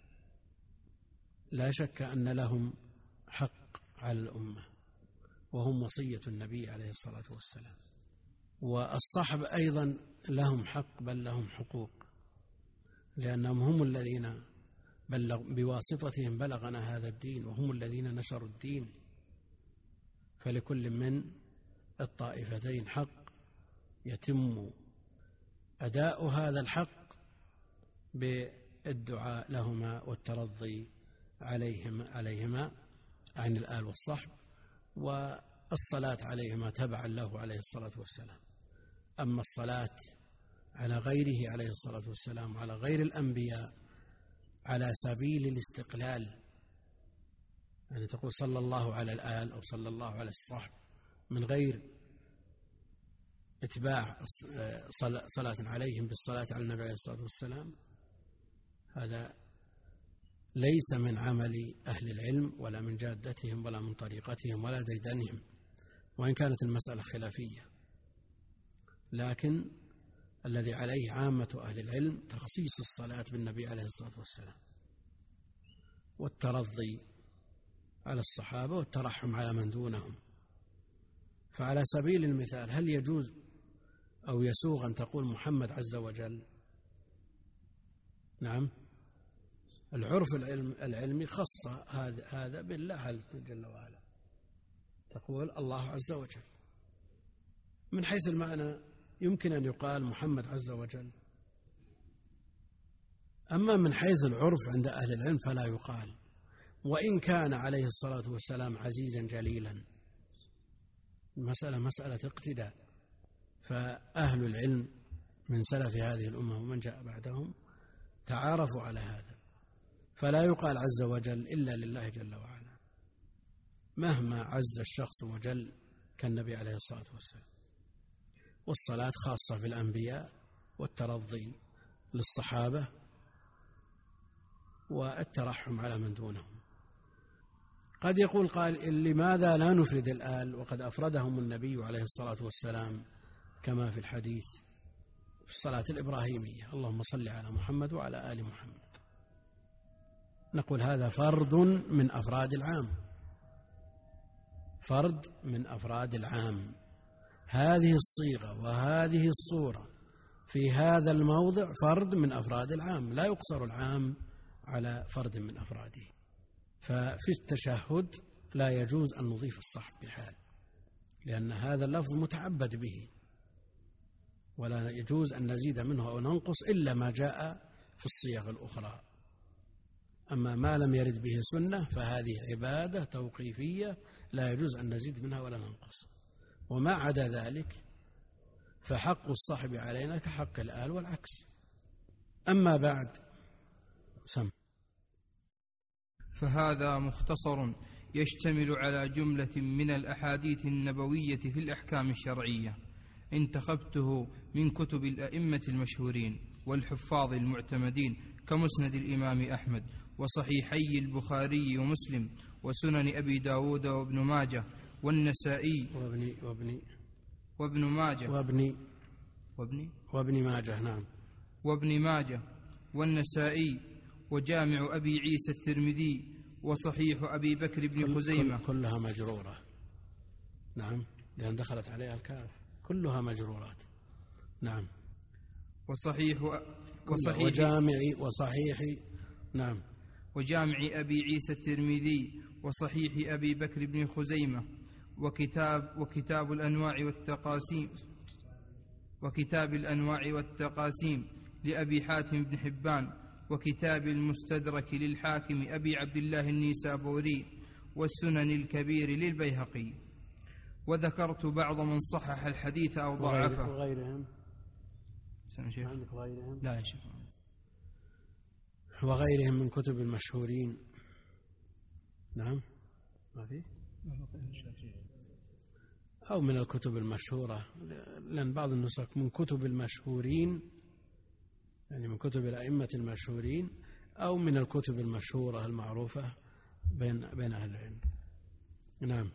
لا شك أن لهم حق على الأمة، وهم وصية النبي عليه الصلاة والسلام. والصحب أيضا لهم حق، بل لهم حقوق، لأنهم هم الذين بواسطتهم بلغنا هذا الدين، وهم الذين نشروا الدين، فلكل من الطائفتين حق يتم أداء هذا الحق بالدعاء لهما والترضي عليهما عن الآل والصحب، والصلاة عليهما تبعا له عليه الصلاة والسلام. أما الصلاة على غيره عليه الصلاة والسلام وعلى غير الأنبياء على سبيل الاستقلال، يعني تقول صلى الله على الآل أو صلى الله على الصحب من غير اتباع صلاة عليهم بالصلاة على النبي عليه الصلاة والسلام، هذا ليس من عمل أهل العلم ولا من جادتهم ولا من طريقتهم ولا ديدنهم، وإن كانت المسألة خلافية، لكن الذي عليه عامة أهل العلم تخصيص الصلاة بالنبي عليه الصلاة والسلام، والترضي على الصحابة والترحم على من دونهم. فعلى سبيل المثال، هل يجوز أو يسوغ أن تقول محمد عز وجل نعم، العرف العلمي خص هذا بالله جل وعلا، تقول الله عز وجل. من حيث المعنى يمكن أن يقال محمد عز وجل، أما من حيث العرف عند أهل العلم فلا يقال، وإن كان عليه الصلاة والسلام عزيزا جليلا. المسألة مسألة اقتداء، فأهل العلم من سلف هذه الأمة ومن جاء بعدهم تعارفوا على هذا، فلا يقال عز وجل إلا لله جل وعلا مهما عز الشخص وجل كالنبي عليه الصلاة والسلام. والصلاة خاصة في الأنبياء، والترضي للصحابة، والترحم على من دونهم. قد يقول قائل لماذا لا نفرد الآل وقد أفردهم النبي عليه الصلاة والسلام كما في الحديث في الصلاة الإبراهيمية: اللهم صل على محمد وعلى آل محمد. نقول هذا فرد من أفراد العام، فرد من أفراد العام. هذه الصيغة وهذه الصورة في هذا الموضع فرد من أفراد العام، لا يقصر العام على فرد من أفراده. ففي التشهد لا يجوز أن نضيف الصحب بحال، لأن هذا اللفظ متعبد به، ولا يجوز أن نزيد منه أو ننقص إلا ما جاء في الصيغ الأخرى. أما ما لم يرد به سنة فهذه عبادة توقيفية لا يجوز أن نزيد منها ولا ننقص، وما عدا ذلك فحق الصحب علينا كحق الآل والعكس. أما بعد فهذا مختصر يشتمل على جملة من الأحاديث النبوية في الأحكام الشرعية، انتخبته من كتب الأئمة المشهورين والحفاظ المعتمدين كمسند الإمام أحمد، وصحيحي البخاري ومسلم، وسنن أبي داود وابن ماجه والنسائي وابن ماجه وابن ماجه، نعم، وابن ماجه والنسائي، وجامع أبي عيسى الترمذي، وصحيح أبي بكر بن خزيمة. كلها مجرورة، نعم، لأن دخلت عليها الكاف، كلها مجرورات، نعم. وجامع وصحيح، نعم، وجامع أبي عيسى الترمذي، وصحيح أبي بكر بن خزيمة، وكتاب الأنواع والتقاسيم لأبي حاتم بن حبان، وكتاب المستدرك للحاكم أبي عبد الله النيسابوري، والسنن الكبير للبيهقي. وذكرت بعض من صحح الحديث أو ضعفه. وغيرهم لا يا شيخ. وغيرهم من كتب المشهورين، نعم، ما في أو من الكتب المشهورة، لأن بعض النسخ من كتب المشهورين، يعني من كتب الأئمة المشهورين، أو من الكتب المشهورة المعروفة بين أهل العلم، نعم.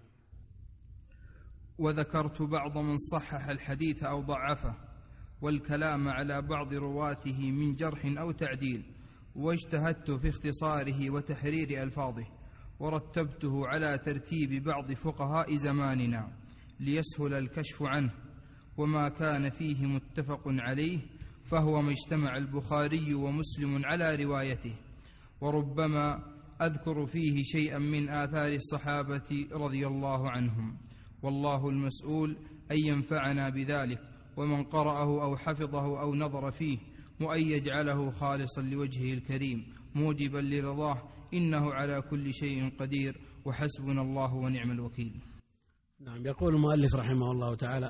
وذكرت بعض من صحح الحديث أو ضعفه، والكلام على بعض رواته من جرح أو تعديل، واجتهدت في اختصاره وتحرير ألفاظه، ورتبته على ترتيب بعض فقهاء زماننا ليسهل الكشف عنه، وما كان فيه متفق عليه فهو ما اجتمع البخاري ومسلم على روايته، وربما أذكر فيه شيئا من آثار الصحابة رضي الله عنهم، والله المسؤول أن ينفعنا بذلك، ومن قرأه أو حفظه أو نظر فيه، وأن يجعله خالصا لوجهه الكريم موجبا لرضاه، إنه على كل شيء قدير، وحسبنا الله ونعم الوكيل. نعم. يقول المؤلف رحمه الله تعالى: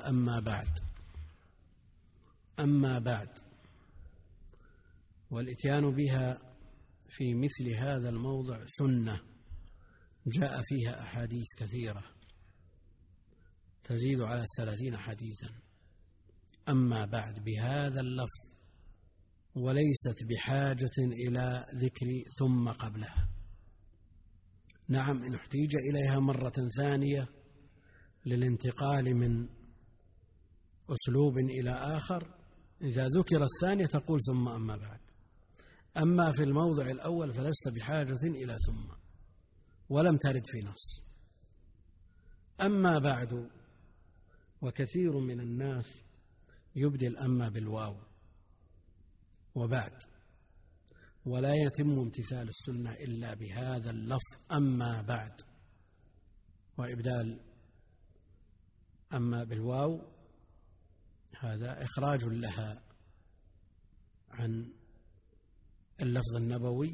أما بعد، والإتيان بها في مثل هذا الموضع سنة جاء فيها أحاديث كثيرة تزيد على 30 حديثا. أما بعد بهذا اللفظ، وليست بحاجة إلى ذكر ثم قبلها. نعم، إن احتيج إليها مرة ثانية للانتقال من أسلوب إلى آخر، إذا ذكر الثانية تقول ثم أما بعد. أما في الموضع الأول فلست بحاجة إلى ثم، ولم ترد في نص. أما بعد، وكثير من الناس يبدل أما بالواو وبعد، ولا يتم امتثال السنة إلا بهذا اللفظ أما بعد، وإبدال أما بالواو هذا إخراج لها عن اللفظ النبوي،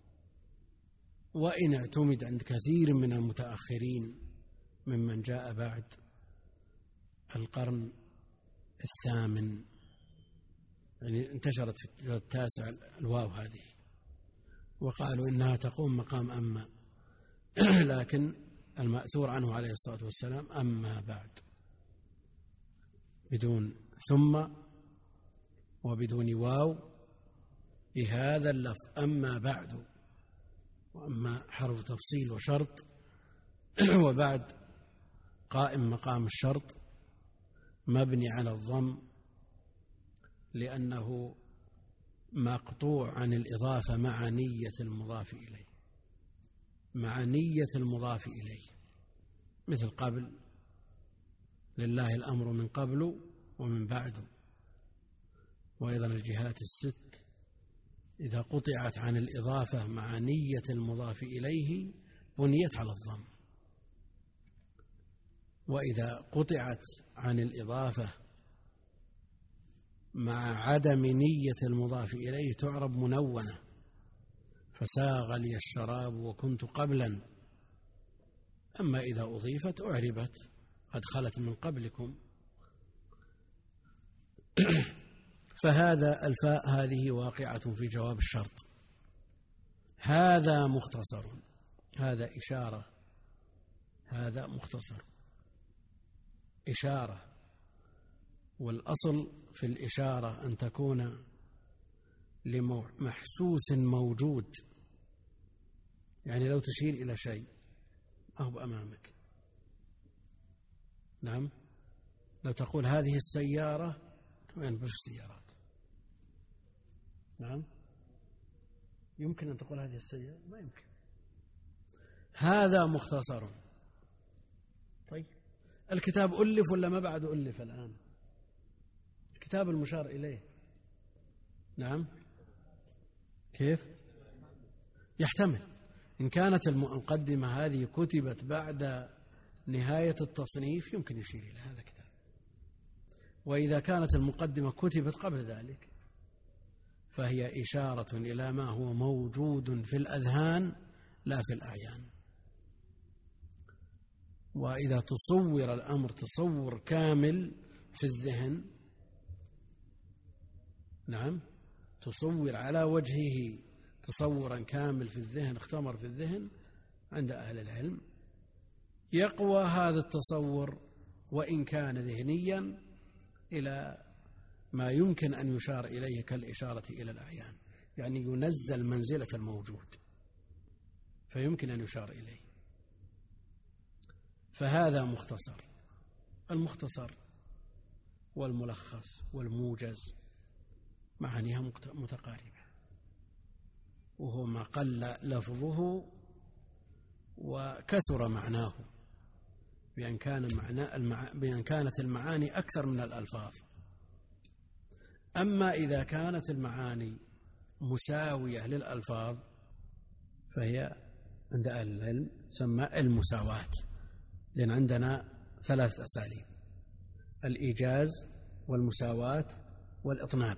وإن اعتمد عند كثير من المتأخرين ممن جاء بعد القرن الثامن، يعني انتشرت في التاسع الواو هذه، وقالوا إنها تقوم مقام أما لكن المأثور عنه عليه الصلاة والسلام أما بعد، بدون ثم وبدون واو بهذا اللفظ أما بعد، وأما حرف تفصيل وشرط، وبعد قائم مقام الشرط مبني على الضم لأنه مقطوع عن الإضافة مع نية المضاف إليه، مع نية المضاف إليه، مثل قبل، لله الأمر من قبل ومن بعد. وأيضا الجهات الست إذا قطعت عن الإضافة مع نية المضاف إليه بنيت على الضم، وإذا قطعت عن الإضافة مع عدم نية المضاف إليه تعرب منونة، فساغ لي الشراب وكنت قبلا. أما إذا أضيفت أعربت قد خلت من قبلكم. فهذا الفاء هذه واقعة في جواب الشرط. هذا مختصر، هذا إشارة، هذا مختصر إشارة، والأصل في الإشارة أن تكون لمحسوس موجود، يعني لو تشير إلى شيء أهو أمامك، نعم، لو تقول هذه السيارة وين بش السيارات، نعم، يمكن أن تقول هذه السيارة؟ ما يمكن. هذا مختصر. طيب الكتاب ألف ولا ما بعد ألف الآن؟ الكتاب المشار إليه، نعم، كيف؟ يحتمل إن كانت المقدمة هذه كتبت بعد نهاية التصنيف يمكن يشير إلى هذا الكتاب، وإذا كانت المقدمة كتبت قبل ذلك فهي إشارة إلى ما هو موجود في الأذهان لا في الأعيان. وإذا تصور الأمر تصور كامل في الذهن، نعم، تصور على وجهه تصورا كامل في الذهن، اختمر في الذهن عند أهل العلم، يقوى هذا التصور وإن كان ذهنيا إلى ما يمكن أن يشار إليه كالإشارة إلى الأعيان، يعني ينزل منزلة الموجود فيمكن أن يشار إليه. فهذا مختصر. المختصر والملخص والموجز معانيها متقاربة، وهو ما قل لفظه وكثر معناه، بأن كانت المعاني أكثر من الألفاظ. أما إذا كانت المعاني مساوية للألفاظ فهي عند أهل العلم تسمى المساواة، لأن عندنا ثلاثة أساليب: الإيجاز والمساواة والإطناب.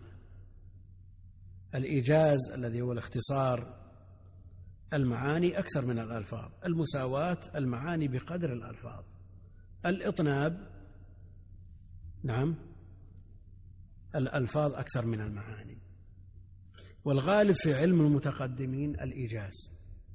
الإيجاز الذي هو الاختصار المعاني أكثر من الألفاظ، المساواة المعاني بقدر الألفاظ، الإطناب نعم الألفاظ أكثر من المعاني. والغالب في علم المتقدمين الإيجاز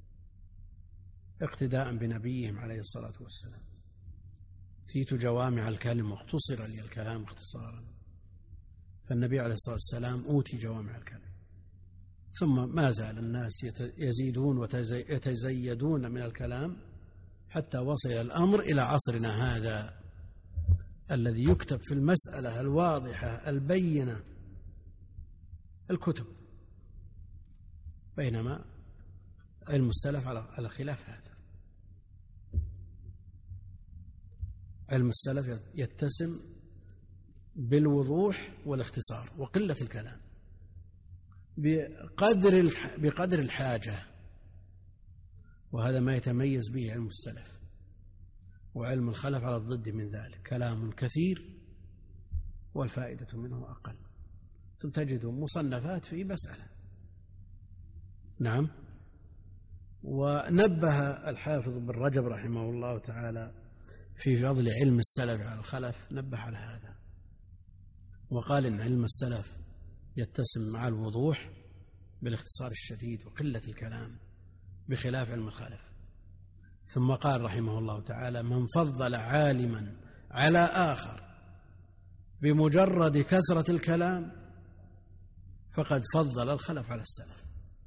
اقتداء بنبيهم عليه الصلاة والسلام. أوتيت جوامع الكلم واختصر لي الكلام اختصارا، فالنبي عليه الصلاة والسلام أوتي جوامع الكلم، ثم ما زال الناس يزيدون ويتزيدون من الكلام حتى وصل الأمر إلى عصرنا هذا الذي يكتب في المسألة الواضحة البينة الكتب، بينما علم السلف على خلاف هذا. علم السلف يتسم بالوضوح والاختصار وقلة الكلام، بقدر الحاجة، وهذا ما يتميز به علم السلف، وعلم الخلف على الضد من ذلك، كلام كثير والفائدة منه أقل. تجد مصنفات في مسألة. نعم. ونبه الحافظ بن رجب رحمه الله تعالى في فضل علم السلف على الخلف، نبه على هذا وقال إن علم السلف يتسم مع الوضوح بالاختصار الشديد وقلة الكلام بخلاف علم الخلف. ثم قال رحمه الله تعالى: من فضل عالما على آخر بمجرد كثرة الكلام فقد فضل الخلف على السلف.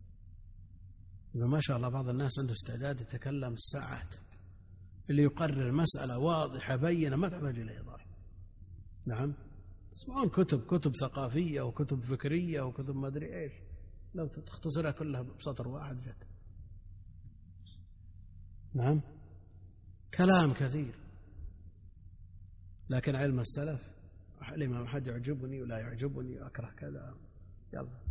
ما شاء الله بعض الناس عنده استعداد يتكلم الساعات، اللي يقرر مسألة واضحة بينة ما تحتاج إلى إيضاح. نعم. تسمعون كتب ثقافية وكتب فكرية وكتب ما أدري إيش، لو تختصرها كلها بسطر واحد جد. نعم. كلام كثير. لكن علم السلف الإمام أحد يعجبني ولا يعجبني، أكره كذا، يلا.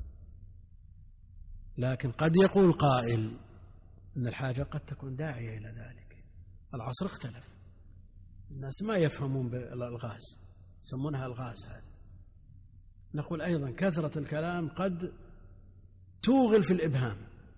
لكن قد يقول قائل أن الحاجة قد تكون داعية إلى ذلك. العصر اختلف، الناس ما يفهمون بالألغاز، يسمونها ألغاز هذه. نقول أيضا كثرة الكلام قد توغل في الإبهام،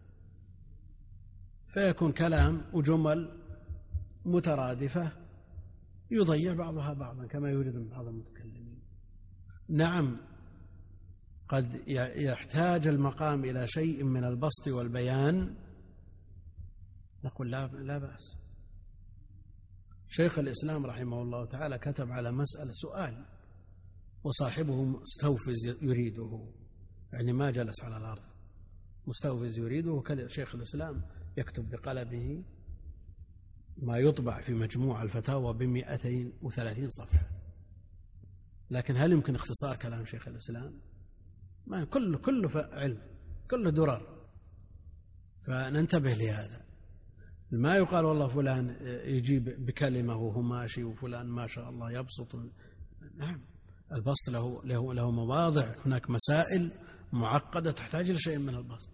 فيكون كلام وجمل مترادفة يضيع بعضها بعضا كما يريد من بعض المتكلمين. نعم، قد يحتاج المقام إلى شيء من البسط والبيان، نقول لا بأس. شيخ الإسلام رحمه الله تعالى كتب على مسألة سؤال وصاحبه مستوفز يريده، يعني ما جلس على الأرض، مستوفز يريده. شيخ الإسلام يكتب بقلمه ما يطبع في مجموع الفتاوى 230 صفحة، لكن هل يمكن اختصار كلام شيخ الإسلام؟ ما كله علم، كله درر. فننتبه لهذا. ما يقال والله فلان يجيب بكلمة وهو ماشي وفلان ما شاء الله يبسط. نعم، البسط له مواضع، هناك مسائل معقدة تحتاج إلى شيء من البسط،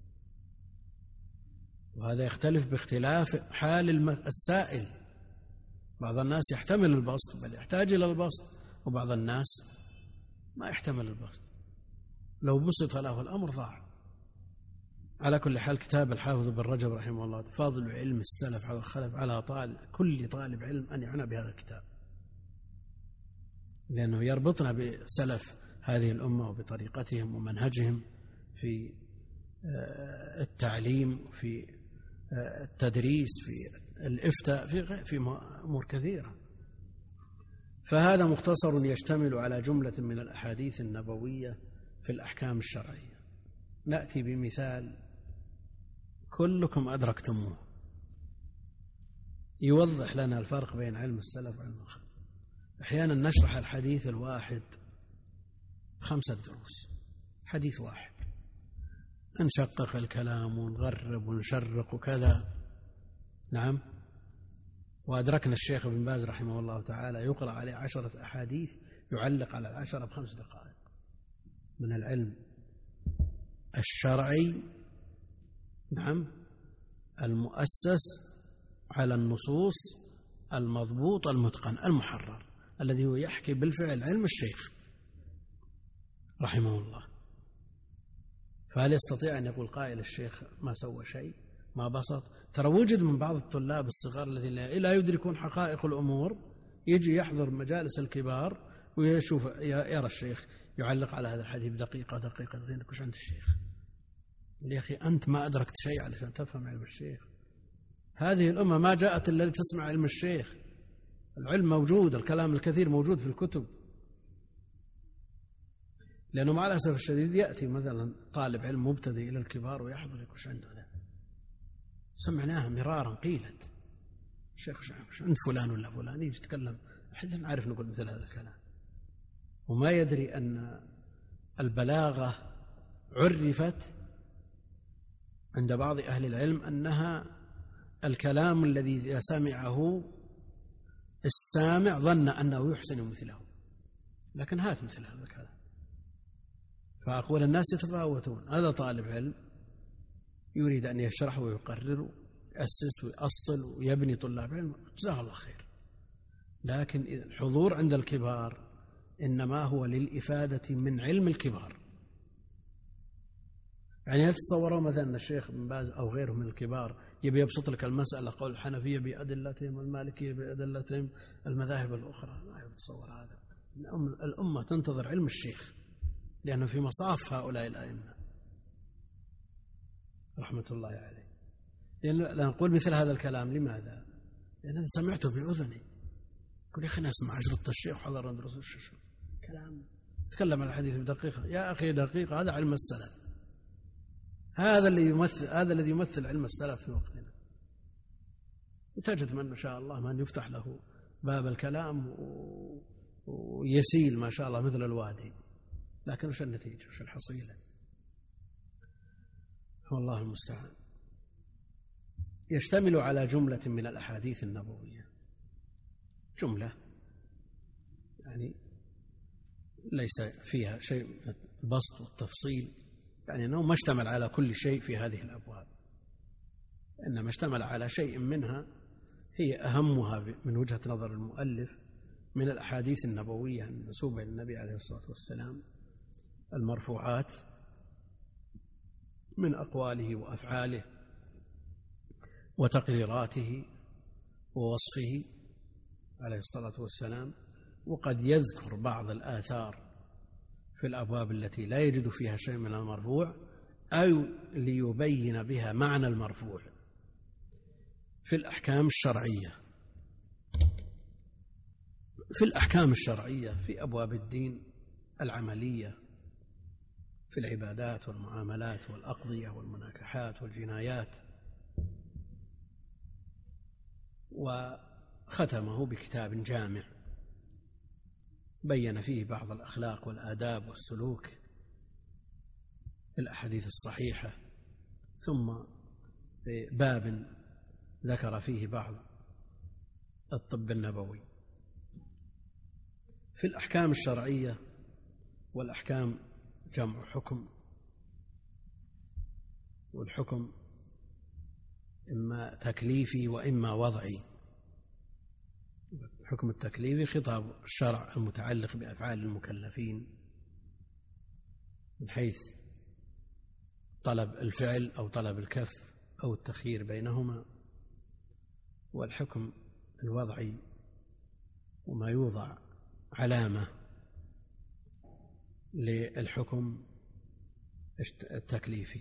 وهذا يختلف باختلاف حال السائل. بعض الناس يحتمل البسط بل يحتاج إلى البسط، وبعض الناس ما يحتمل البسط، لو بسط له الأمر ضاع. على كل حال، كتاب الحافظ بن رجب رحمه الله فاضل علم السلف على الخلف على كل طالب علم أن يعنى بهذا الكتاب، لأنه يربطنا بسلف هذه الأمة وبطريقتهم ومنهجهم في التعليم، في التدريس، في الإفتاء، في أمور كثيرة. فهذا مختصر يشتمل على جملة من الأحاديث النبوية في الأحكام الشرعية. نأتي بمثال كلكم أدركتموه يوضح لنا الفرق بين علم السلف وعلم الخلف. أحيانا نشرح الحديث الواحد 5 دروس، حديث واحد، نشقق الكلام ونغرب ونشرق وكذا. نعم. وأدركنا الشيخ ابن باز رحمه الله تعالى يقرأ عليه 10 أحاديث يعلق على 10 ب5 دقائق من العلم الشرعي. نعم، المؤسس على النصوص، المضبوط المتقن المحرر، الذي هو يحكي بالفعل علم الشيخ رحمه الله. فهل يستطيع أن يقول قائل الشيخ ما سوى شيء، ما بسط؟ ترى وجد من بعض الطلاب الصغار الذين لا يدركون حقائق الأمور، يجي يحضر مجالس الكبار ويشوف يرى الشيخ يعلق على هذا الحديث دقيقة دقيقتين. وش عند الشيخ؟ يا أخي أنت ما أدركت شيء علشان تفهم علم الشيخ. هذه الأمة ما جاءت إلا لتسمع علم الشيخ. العلم موجود، الكلام الكثير موجود في الكتب. لأنه مع الأسف الشديد يأتي مثلا طالب علم مبتدئ إلى الكبار ويحضر يقول وش عنده ذا، سمعناها مرارا قيلت الشيخ وش عند فلان ولا فلان، يجي يتكلم حتى نعرف نقول مثل هذا الكلام، وما يدري أن البلاغة عرفت عند بعض أهل العلم أنها الكلام الذي إذا سمعه السامع ظن أنه يحسن مثله، لكن هات مثل هذا الكلام. فأقول الناس يتفاوتون، هذا طالب علم يريد أن يشرح ويقرر ويأسس ويأصل ويبني طلاب علم، جزاه الله خير. لكن الحضور عند الكبار إنما هو للإفادة من علم الكبار. يعني هل تتصوروا مثلا الشيخ بن باز أو غيره من الكبار يبي يبسط لك المسألة قول الحنفية بأدلتهم والمالكية بأدلتهم المذاهب الأخرى؟ لا يتصور هذا. الأمة تنتظر علم الشيخ، لأنه في مصاف هؤلاء الأئمة رحمة الله عليه. لا نقول مثل هذا الكلام، لماذا؟ لأن أنا سمعته بأذني، يقول يا أخي أنا أسمع أجرة الشيخ حضر عند رسول الشيخ كلام تكلم عن الحديث بدقيقة. يا أخي دقيقة، هذا علم السلف، هذا الذي يمثل علم السلف في وقتنا. وتجد من شاء الله من يفتح له باب الكلام ويسيل ما شاء الله مثل الوادي، لكن وش النتيجة وش الحصيلة؟ والله المستعان. يشتمل على جملة من الأحاديث النبوية، جملة يعني ليس فيها شيء من البسط والتفصيل، يعني أنه ما اشتمل على كل شيء في هذه الأبواب، إنما اشتمل على شيء منها هي أهمها من وجهة نظر المؤلف من الأحاديث النبوية المنسوبة للنبي عليه الصلاة والسلام، المرفوعات من أقواله وأفعاله وتقريراته ووصفه عليه الصلاة والسلام. وقد يذكر بعض الآثار في الأبواب التي لا يجد فيها شيء من المرفوع، أو ليبين بها معنى المرفوع في الأحكام الشرعية. في الأحكام الشرعية في أبواب الدين العملية، في العبادات والمعاملات والأقضية والمناكحات والجنايات. وختمه بكتاب جامع بين فيه بعض الأخلاق والآداب والسلوك، الأحاديث الصحيحة، ثم باب ذكر فيه بعض الطب النبوي. في الأحكام الشرعية، والأحكام جمع حكم، والحكم إما تكليفي وإما وضعي. الحكم التكليفي خطاب الشرع المتعلق بأفعال المكلفين من حيث طلب الفعل أو طلب الكف أو التخيير بينهما، والحكم الوضعي وما يوضع علامة للحكم التكليفي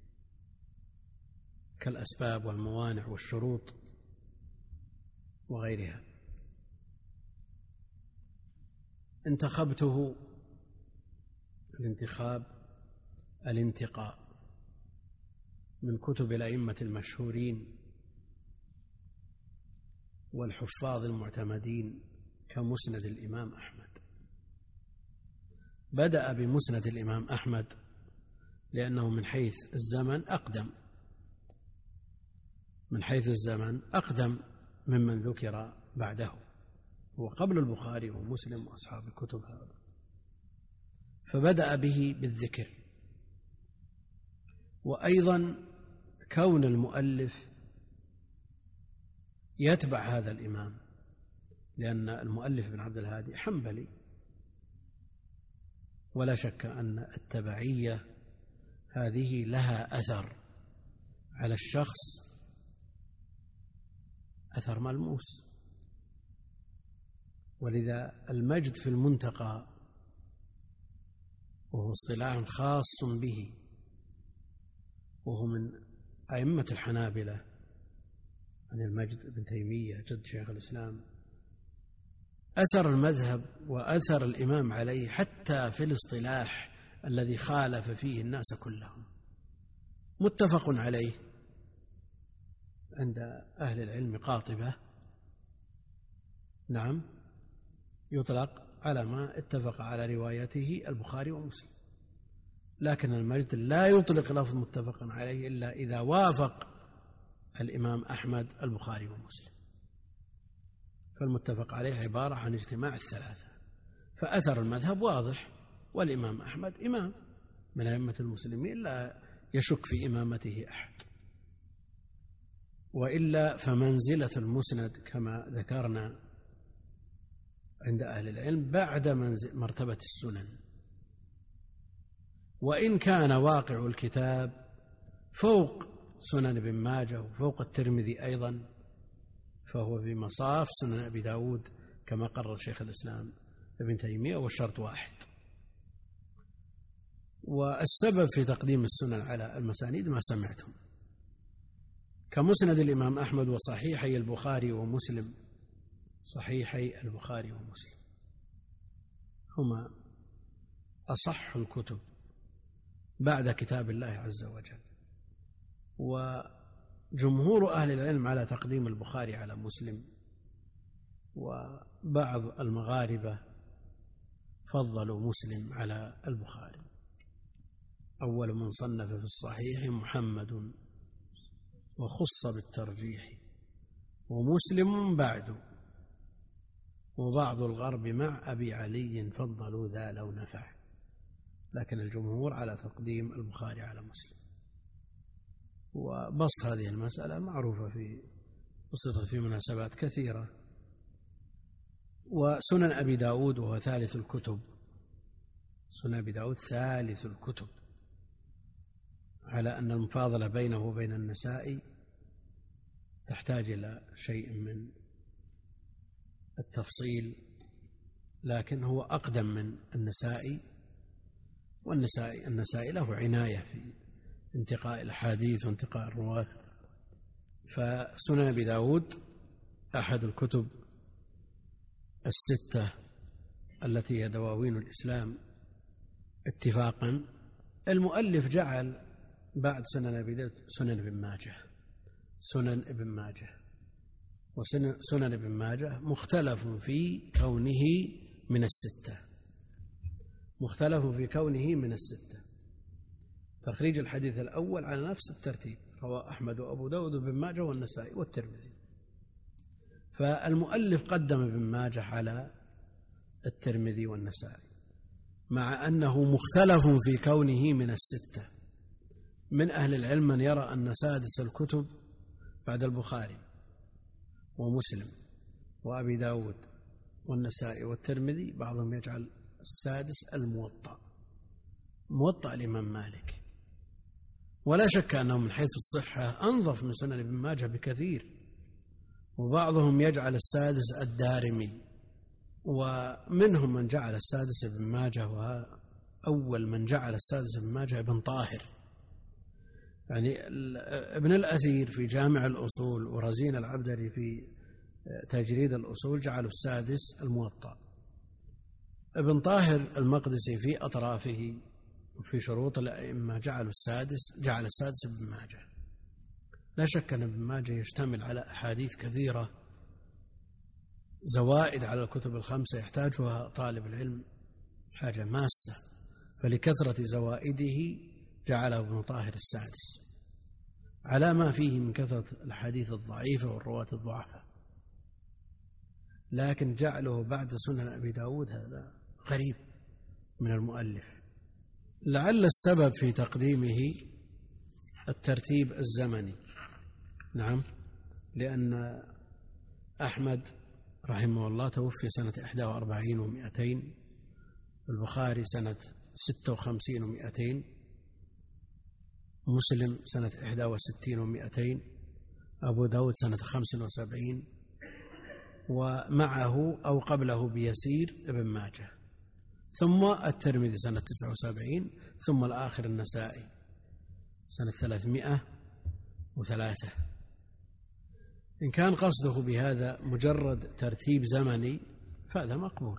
كالأسباب والموانع والشروط وغيرها. انتخبته الانتخاب الانتقاء من كتب الأئمة المشهورين والحفاظ المعتمدين كمسند الإمام أحمد. بدأ بمسند الإمام أحمد لأنه من حيث الزمن أقدم، من حيث الزمن أقدم ممن ذكر بعده، هو قبل البخاري ومسلم وأصحاب الكتب هذا، فبدأ به بالذكر. وأيضا كون المؤلف يتبع هذا الإمام، لأن المؤلف بن عبد الهادي حنبلي، ولا شك أن التبعية هذه لها أثر على الشخص، أثر ملموس. ولذا المجد في المنتقى وهو اصطلاح خاص به، وهو من أئمة الحنابلة عن المجد بن تيمية جد شيخ الإسلام، أثر المذهب وأثر الإمام عليه حتى في الاصطلاح الذي خالف فيه الناس كلهم، متفق عليه عند أهل العلم قاطبة، نعم، يطلق على ما اتفق على روايته البخاري ومسلم، لكن المجد لا يطلق لفظ متفق عليه إلا إذا وافق الإمام أحمد البخاري ومسلم، فالمتفق عليه عبارة عن اجتماع الثلاثة، فأثر المذهب واضح، والإمام أحمد إمام من أئمة المسلمين لا يشك في إمامته أحد، وإلا فمنزلة المسند كما ذكرنا عند أهل العلم بعد مرتبة السنن، وإن كان واقع الكتاب فوق سنن ابن ماجه وفوق الترمذي أيضا، فهو في مصاف سنن أبي داود كما قرر شيخ الإسلام ابن تيمية، والشرط واحد. والسبب في تقديم السنن على المسانيد ما سمعتم، كمسند الإمام أحمد وصحيحي البخاري ومسلم. صحيحي البخاري ومسلم هما أصح الكتب بعد كتاب الله عز وجل، وجمهور أهل العلم على تقديم البخاري على مسلم، وبعض المغاربة فضلوا مسلم على البخاري. أول من صنف في الصحيح محمد وخص بالترجيح، ومسلم بعد، وبعض الغرب مع أبي علي فضلوا ذا لو نفع، لكن الجمهور على تقديم البخاري على مسلم. وبسط هذه المسألة معروفة بسطت في مناسبات كثيرة. وسنن أبي داود وهو ثالث الكتب، سنن أبي داود ثالث الكتب، على أن المفاضلة بينه وبين النسائي تحتاج إلى شيء من التفصيل، لكن هو أقدم من النسائي، والنسائي له عناية في انتقاء الحديث وانتقاء الرواة. فسنن أبي داود أحد الكتب الستة التي هي دواوين الإسلام اتفاقا. المؤلف جعل بعد سنن أبي داود سنن ابن ماجه، وسنن ابن ماجه مختلف في كونه من الستة، تخريج الحديث الأول على نفس الترتيب، رواه أحمد وأبو داود وابن ماجه والنسائي والترمذي، فالمؤلف قدم ابن ماجه على الترمذي والنسائي، مع أنه مختلف في كونه من الستة. من أهل العلم من يرى أن سادس الكتب بعد البخاري ومسلم وأبي داود والنسائي والترمذي، بعضهم يجعل السادس موطأ الإمام مالك، ولا شك أنه من حيث الصحة أنظف من سنن ابن ماجه بكثير. وبعضهم يجعل السادس الدارمي، ومنهم من جعل السادس ابن ماجه، وأول من جعل السادس ابن ماجه ابن طاهر، يعني ابن الأثير في جامع الأصول ورزين العبدري في تجريد الأصول جعلوا السادس الموطأ. ابن طاهر المقدسي في أطرافه وفي شروط الأئمة جعل السادس ابن ماجه. لا شك أن ابن ماجه يشتمل على أحاديث كثيرة، زوائد على الكتب الخمسة يحتاجها طالب العلم حاجة ماسة، فلكثرة زوائده جعله ابن طاهر السادس، على ما فيه من كثرة الحديث الضعيفة والرواة الضعفاء. لكن جعله بعد سنن أبي داود هذا غريب من المؤلف. لعل السبب في تقديمه الترتيب الزمني، نعم، لأن أحمد رحمه الله توفي سنة 41 و200، البخاري سنة 56 و200، مسلم سنة 61 و200، أبو داود سنة 75، ومعه أو قبله بيسير ابن ماجه، ثم الترمذي سنة 79، ثم الآخر النسائي سنة 303. إن كان قصده بهذا مجرد ترتيب زمني فهذا مقبول،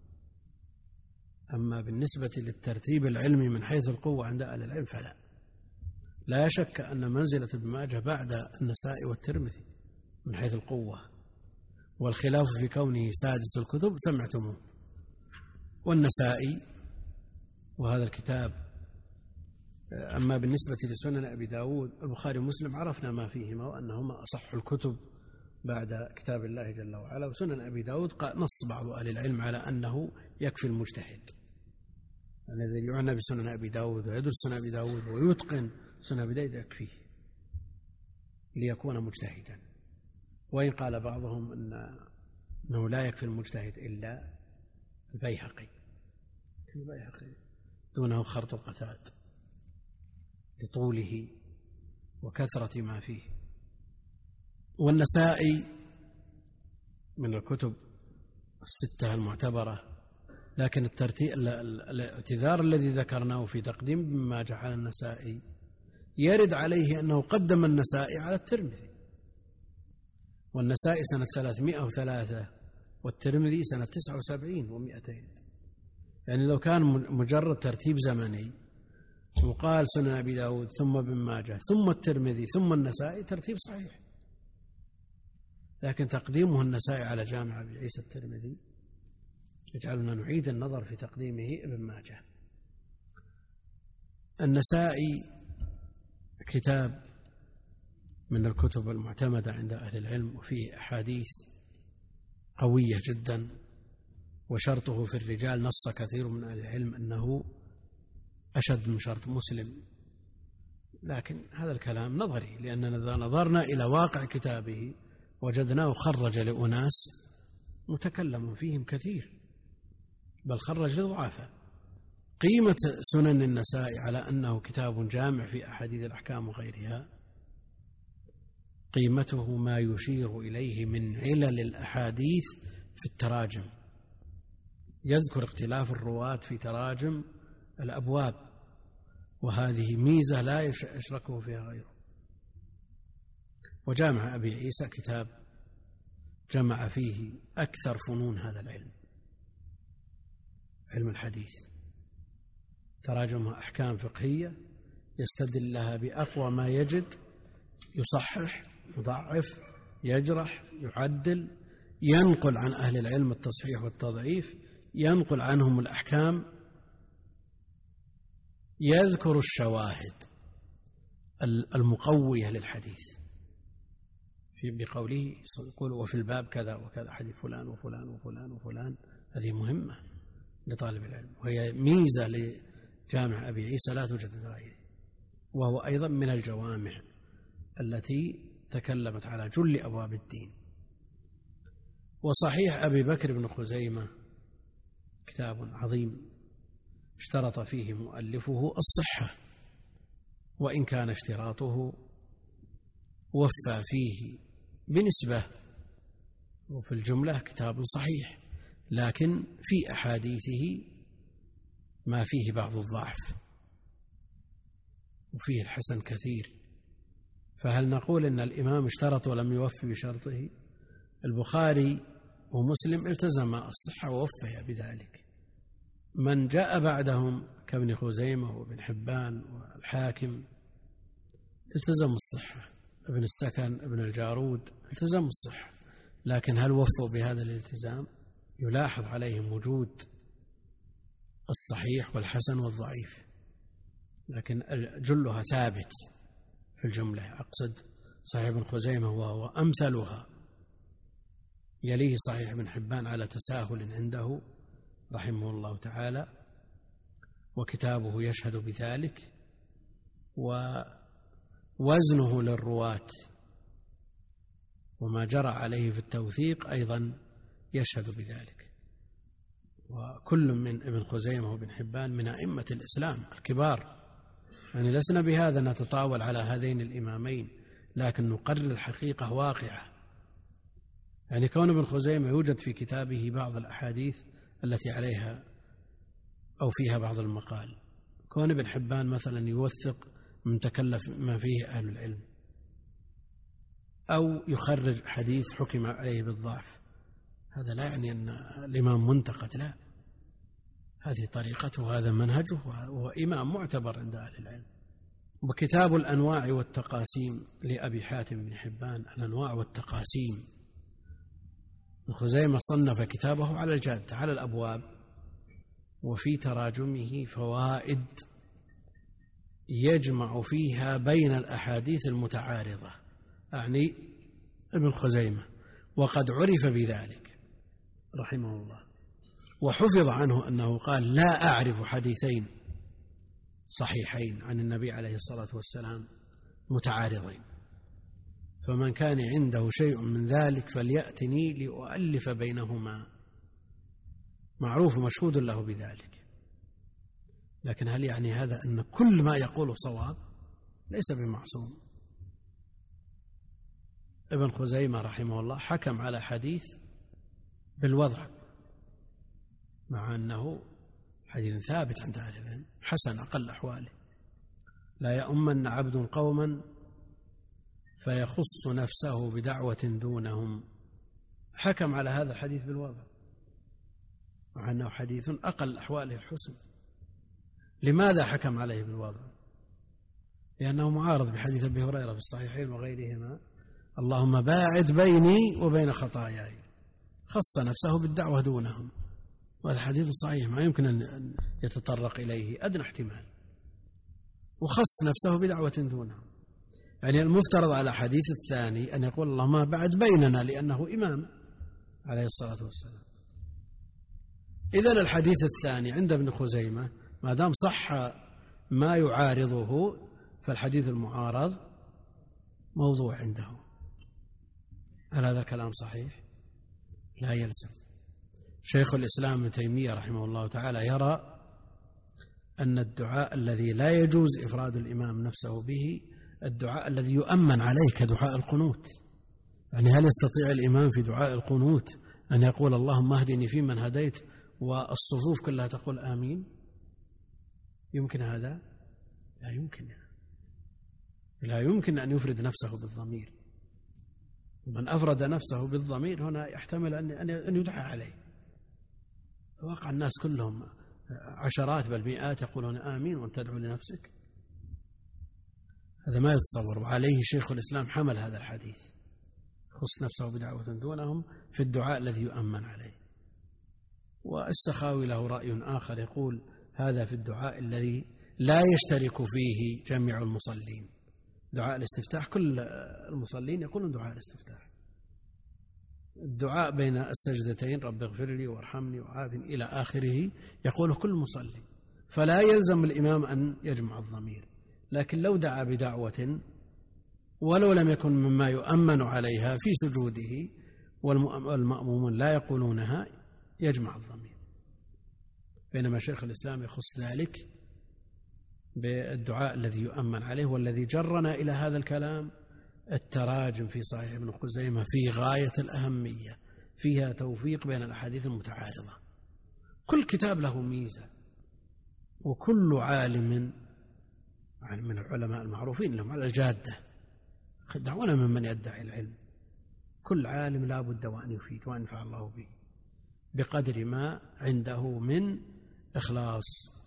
أما بالنسبة للترتيب العلمي من حيث القوة عند أهل العلم فلا. لا شك أن منزلة ابن ماجه بعد النسائي والترمذي من حيث القوة، والخلاف في كونه سادس الكتب سمعتموه. والنسائي وهذا الكتاب. أما بالنسبة لسنن أبي داود البخاري ومسلم عرفنا ما فيهما وأنهما أصح الكتب بعد كتاب الله جل وعلا. وسنن أبي داود نص بعض أهل العلم على أنه يكفي المجتهد، الذي يعنى بسنن أبي داود ويدرس سنن أبي داود ويتقن سنن أبي داود يكفيه ليكون مجتهدا. وإن قال بعضهم أنه لا يكفي المجتهد إلا البيهقي دونه خرط القتاد لطوله وكثرة ما فيه. والنسائي من الكتب الستة المعتبرة، لكن الاعتذار الذي ذكرناه في تقديم ابن ماجه على النسائي يرد عليه أنه قدم النسائي على الترمذي، والنسائي سنة 303 والترمذي سنة 79 و200. يعني لو كان مجرد ترتيب زمني وقال سنن أبي داود ثم ابن ماجه ثم الترمذي ثم النسائي ترتيب صحيح، لكن تقديمه النسائي على جامع أبي عيسى الترمذي يجعلنا نعيد النظر في تقديمه ابن ماجه. النسائي كتاب من الكتب المعتمدة عند أهل العلم، وفيه أحاديث قوية جدا، وشرطه في الرجال نص كثير من أهل العلم أنه أشد من شرط مسلم، لكن هذا الكلام نظري، لأننا إذا نظرنا إلى واقع كتابه وجدناه خرج لأناس متكلم فيهم كثير، بل خرج لضعافة. قيمة سنن النسائي على أنه كتاب جامع في أحاديث الأحكام وغيرها، قيمته ما يشير إليه من علل الأحاديث في التراجم، يذكر اختلاف الرواة في تراجم الأبواب، وهذه ميزة لا يشركه فيها غيره. وجامع أبي عيسى كتاب جمع فيه أكثر فنون هذا العلم، علم الحديث، تراجمها أحكام فقهية يستدل لها بأقوى ما يجد، يصحح، يضعف، يجرح، يعدل، ينقل عن أهل العلم التصحيح والتضعيف، ينقل عنهم الأحكام، يذكر الشواهد المقوية للحديث بقوله يقول وفي الباب كذا وكذا حديث فلان وفلان وفلان وفلان. هذه مهمة لطالب العلم، وهي ميزة لجامع أبي عيسى لا توجد في غيره، وهو أيضا من الجوامع التي تكلمت على جل أبواب الدين. وصحيح أبي بكر بن خزيمة كتاب عظيم اشترط فيه مؤلفه الصحة، وإن كان اشتراطه وفى فيه بنسبة، وفي الجملة كتاب صحيح، لكن في أحاديثه ما فيه بعض الضعف وفيه الحسن كثير. فهل نقول إن الإمام اشترط ولم يوفي بشرطه؟ البخاري ومسلم التزما الصحة ووفيا بذلك. من جاء بعدهم كابن خزيمة وابن حبان والحاكم التزموا الصحة، ابن السكن ابن الجارود التزموا الصحة، لكن هل وفوا بهذا الالتزام؟ يلاحظ عليهم وجود الصحيح والحسن والضعيف، لكن جلها ثابت في الجملة. أقصد صحيح ابن خزيمة وهو أمثلها، يليه صحيح ابن حبان على تساهل عنده رحمه الله تعالى، وكتابه يشهد بذلك، ووزنه للرواة وما جرى عليه في التوثيق أيضا يشهد بذلك. وكل من ابن خزيمة وابن حبان من أئمة الإسلام الكبار، يعني لسنا بهذا نتطاول على هذين الإمامين، لكن نقرر الحقيقة واقعة. يعني كون ابن خزيمة يوجد في كتابه بعض الأحاديث التي عليها أو فيها بعض المقال، كون ابن حبان مثلا يوثق من تكلف ما فيه أهل العلم، أو يخرج حديث حكم عليه بالضعف، هذا لا يعني أن الإمام منتقد، لا، هذه طريقته، هذا منهجه، وهو إمام معتبر عند أهل العلم. وكتاب الأنواع والتقاسيم لأبي حاتم بن حبان، الأنواع والتقاسيم، خزيمة صنف كتابه على الجاد على الأبواب، وفي تراجمه فوائد يجمع فيها بين الأحاديث المتعارضة، أعني ابن خزيمة، وقد عرف بذلك رحمه الله. وحفظ عنه أنه قال: لا أعرف حديثين صحيحين عن النبي عليه الصلاة والسلام متعارضين، فمن كان عنده شيء من ذلك فليأتني لأؤلف بينهما. معروف مشهود له بذلك. لكن هل يعني هذا أن كل ما يقوله صواب؟ ليس بمعصوم. ابن خزيمة رحمه الله حكم على حديث بالوضع، مع أنه حديث ثابت عند أهل العلم حسن أقل أحواله: لا يؤمن عبد قوما فيخص نفسه بدعوة دونهم. حكم على هذا الحديث بالوضع، مع أنه حديث أقل أحواله الحسن. لماذا حكم عليه بالوضع؟ لأنه معارض بحديث أبي هريرة في الصحيحين وغيرهما: اللهم باعد بيني وبين خطاياي. خص نفسه بالدعوة دونهم، وهذا حديث صحيح ما يمكن أن يتطرق إليه أدنى احتمال، وخص نفسه بدعوة دونهم. يعني المفترض على حديث الثاني أن يقول اللهم باعد بيننا، لأنه إمام عليه الصلاة والسلام. إذن الحديث الثاني عند ابن خزيمة ما دام صح ما يعارضه فالحديث المعارض موضوع عنده. هل هذا الكلام صحيح؟ لا يلزم. شيخ الإسلام ابن تيمية رحمه الله تعالى يرى أن الدعاء الذي لا يجوز إفراد الإمام نفسه به الدعاء الذي يؤمن عليه كدعاء القنوت. يعني هل يستطيع الإمام في دعاء القنوت أن يقول اللهم اهدني فيمن هديت والصفوف كلها تقول آمين؟ يمكن هذا؟ لا يمكن. لا يمكن أن يفرد نفسه بالضمير. من أفرد نفسه بالضمير هنا يحتمل أن يدعى عليه. واقع الناس كلهم عشرات بل مئات يقولون آمين وأنت تدعو لنفسك. هذا ما يتصور. وعليه شيخ الإسلام حمل هذا الحديث: خص نفسه بدعوة دونهم في الدعاء الذي يؤمن عليه. والسخاوي له رأي آخر يقول هذا في الدعاء الذي لا يشترك فيه جميع المصلين. دعاء الاستفتاح كل المصلين يقولون دعاء الاستفتاح. الدعاء بين السجدتين رب اغفر لي وارحمني وعافني إلى آخره يقوله كل مصلي، فلا يلزم الإمام أن يجمع الضمير. لكن لو دعا بدعوة ولو لم يكن مما يؤمن عليها في سجوده والمأمومون لا يقولونها يجمع الضمير. بينما شيخ الإسلام يخص ذلك بالدعاء الذي يؤمن عليه. والذي جرنا إلى هذا الكلام التراجم في صحيح ابن خزيمة في غاية الأهمية، فيها توفيق بين الأحاديث المتعارضة. كل كتاب له ميزة، وكل عالم من العلماء المعروفين لهم على الجادة دعونا ممن يدعي العلم. كل عالم لا بد وأن يفيد وأنفع الله به بقدر ما عنده من إخلاص.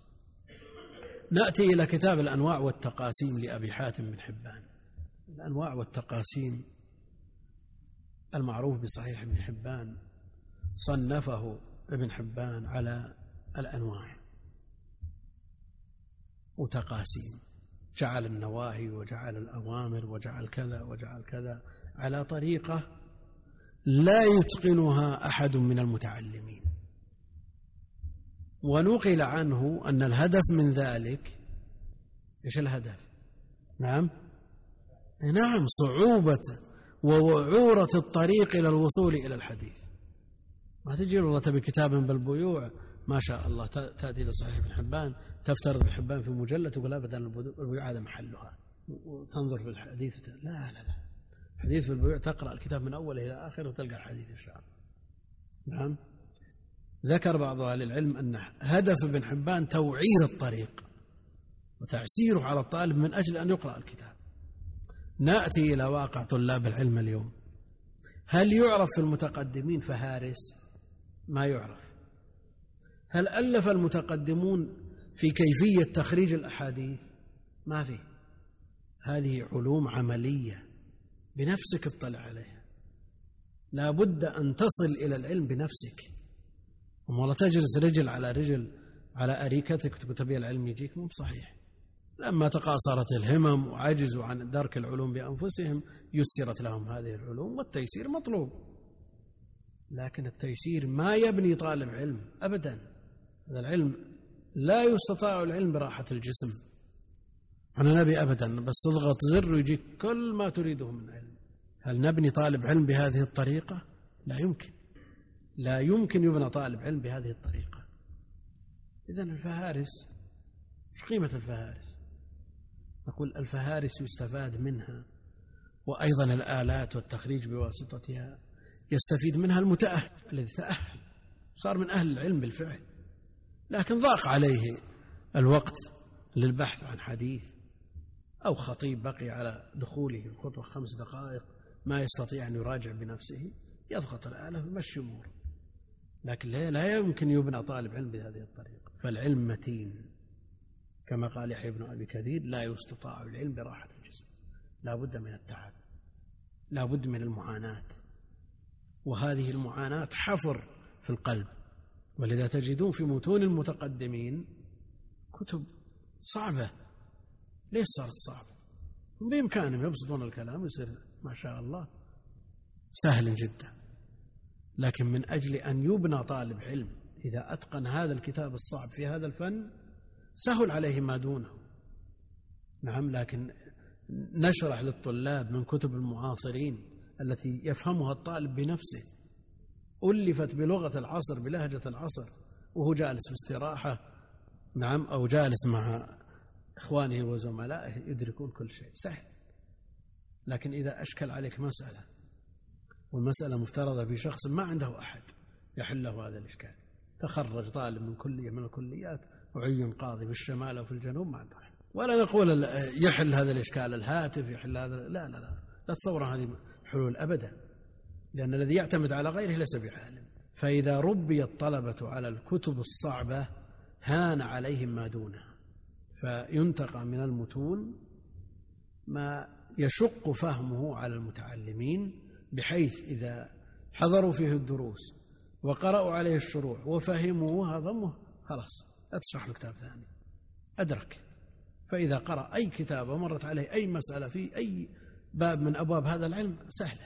نأتي إلى كتاب الأنواع والتقاسيم لأبي حاتم بن حبان. الأنواع والتقاسيم المعروف بصحيح ابن حبان صنفه ابن حبان على الأنواع وتقاسيم، جعل النواهي وجعل الأوامر وجعل كذا وجعل كذا على طريقة لا يتقنها أحد من المتعلمين. ونقل عنه أن الهدف من ذلك إيش الهدف؟ نعم صعوبة ووعورة الطريق إلى الوصول إلى الحديث. ما تجي والله تبي كتاب بالبيوع ما شاء الله تأتي لصحيح ابن حبان تفترض ابن حبان في مجلد تقول أبدا البيوع هذا محلها وتنظر في الحديث. لا حديث في البيوع تقرأ الكتاب من أوله إلى آخره وتلقى الحديث إن شاء الله. نعم. ذكر بعض أهل العلم أن هدف ابن حبان توعير الطريق وتعسيره على الطالب من أجل أن يقرأ الكتاب. نأتي إلى واقع طلاب العلم اليوم. هل يعرف في المتقدمين فهارس؟ ما يعرف. هل ألف المتقدمون في كيفية تخريج الأحاديث؟ ما في. هذه علوم عملية بنفسك اطلع عليها. لا بد أن تصل إلى العلم بنفسك، ولا تجلس رجل على رجل على أريكتك تبي العلم يجيك. مو بصحيح. لما تقاصرت الهمم وعجزوا عن درك العلوم بأنفسهم يسرت لهم هذه العلوم، والتيسير مطلوب. لكن التيسير ما يبني طالب علم أبدا. هذا العلم لا يستطاع العلم براحة الجسم. أنا نبي أبدا بس تضغط زر ويجيك كل ما تريده من علم. هل نبني طالب علم بهذه الطريقة؟ لا يمكن. لا يمكن يبنى طالب علم بهذه الطريقة. إذن الفهارس، ايش قيمة الفهارس؟ نقول الفهارس يستفاد منها، وأيضا الآلات والتخريج بواسطتها يستفيد منها المتأهل الذي تأهل صار من أهل العلم بالفعل، لكن ضاق عليه الوقت للبحث عن حديث، أو خطيب بقي على دخوله الخطوة 5 دقائق ما يستطيع أن يراجع بنفسه، يضغط الآلة ويمشي أموره. لكن لا يمكن يبنى طالب علم بهذه الطريقة. فالعلم متين كما قال يحيى بن أبي كثير: لا يستطاع العلم براحة الجسم، لا بد من التعب، لا بد من المعاناة، وهذه المعاناة حفر في القلب. ولذا تجدون في متون المتقدمين كتب صعبة. ليش صارت صعبة؟ بإمكانهم يبسطون الكلام يصير ما شاء الله سهل جدا، لكن من أجل أن يبنى طالب علم إذا أتقن هذا الكتاب الصعب في هذا الفن سهل عليه ما دونه. نعم، لكن نشرح للطلاب من كتب المعاصرين التي يفهمها الطالب بنفسه، ألفت بلغة العصر بلهجة العصر وهو جالس باستراحة، نعم، أو جالس مع إخوانه وزملائه، يدركون كل شيء سهل. لكن إذا أشكل عليك مسألة، والمسألة مفترضة في شخص ما عنده أحد يحل له هذا الإشكال، تخرج طالب من كلية من الكليات وعين قاضي في الشمال أو في الجنوب ما عنده أحد، ولا نقول يحل هذا الإشكال الهاتف، يحل هذا، لا تصور هذه حلول أبدا، لأن الذي يعتمد على غيره ليس بعالم. فإذا ربي الطلبة على الكتب الصعبة هان عليهم ما دونها، فينتقى من المتون ما يشق فهمه على المتعلمين، بحيث إذا حضروا فيه الدروس وقرأوا عليه الشروح وفهموا وهضموا خلاص لا تشرح له كتاب ثاني، أدرك. فإذا قرأ أي كتاب ومرت عليه أي مسألة في أي باب من أبواب هذا العلم سهلة،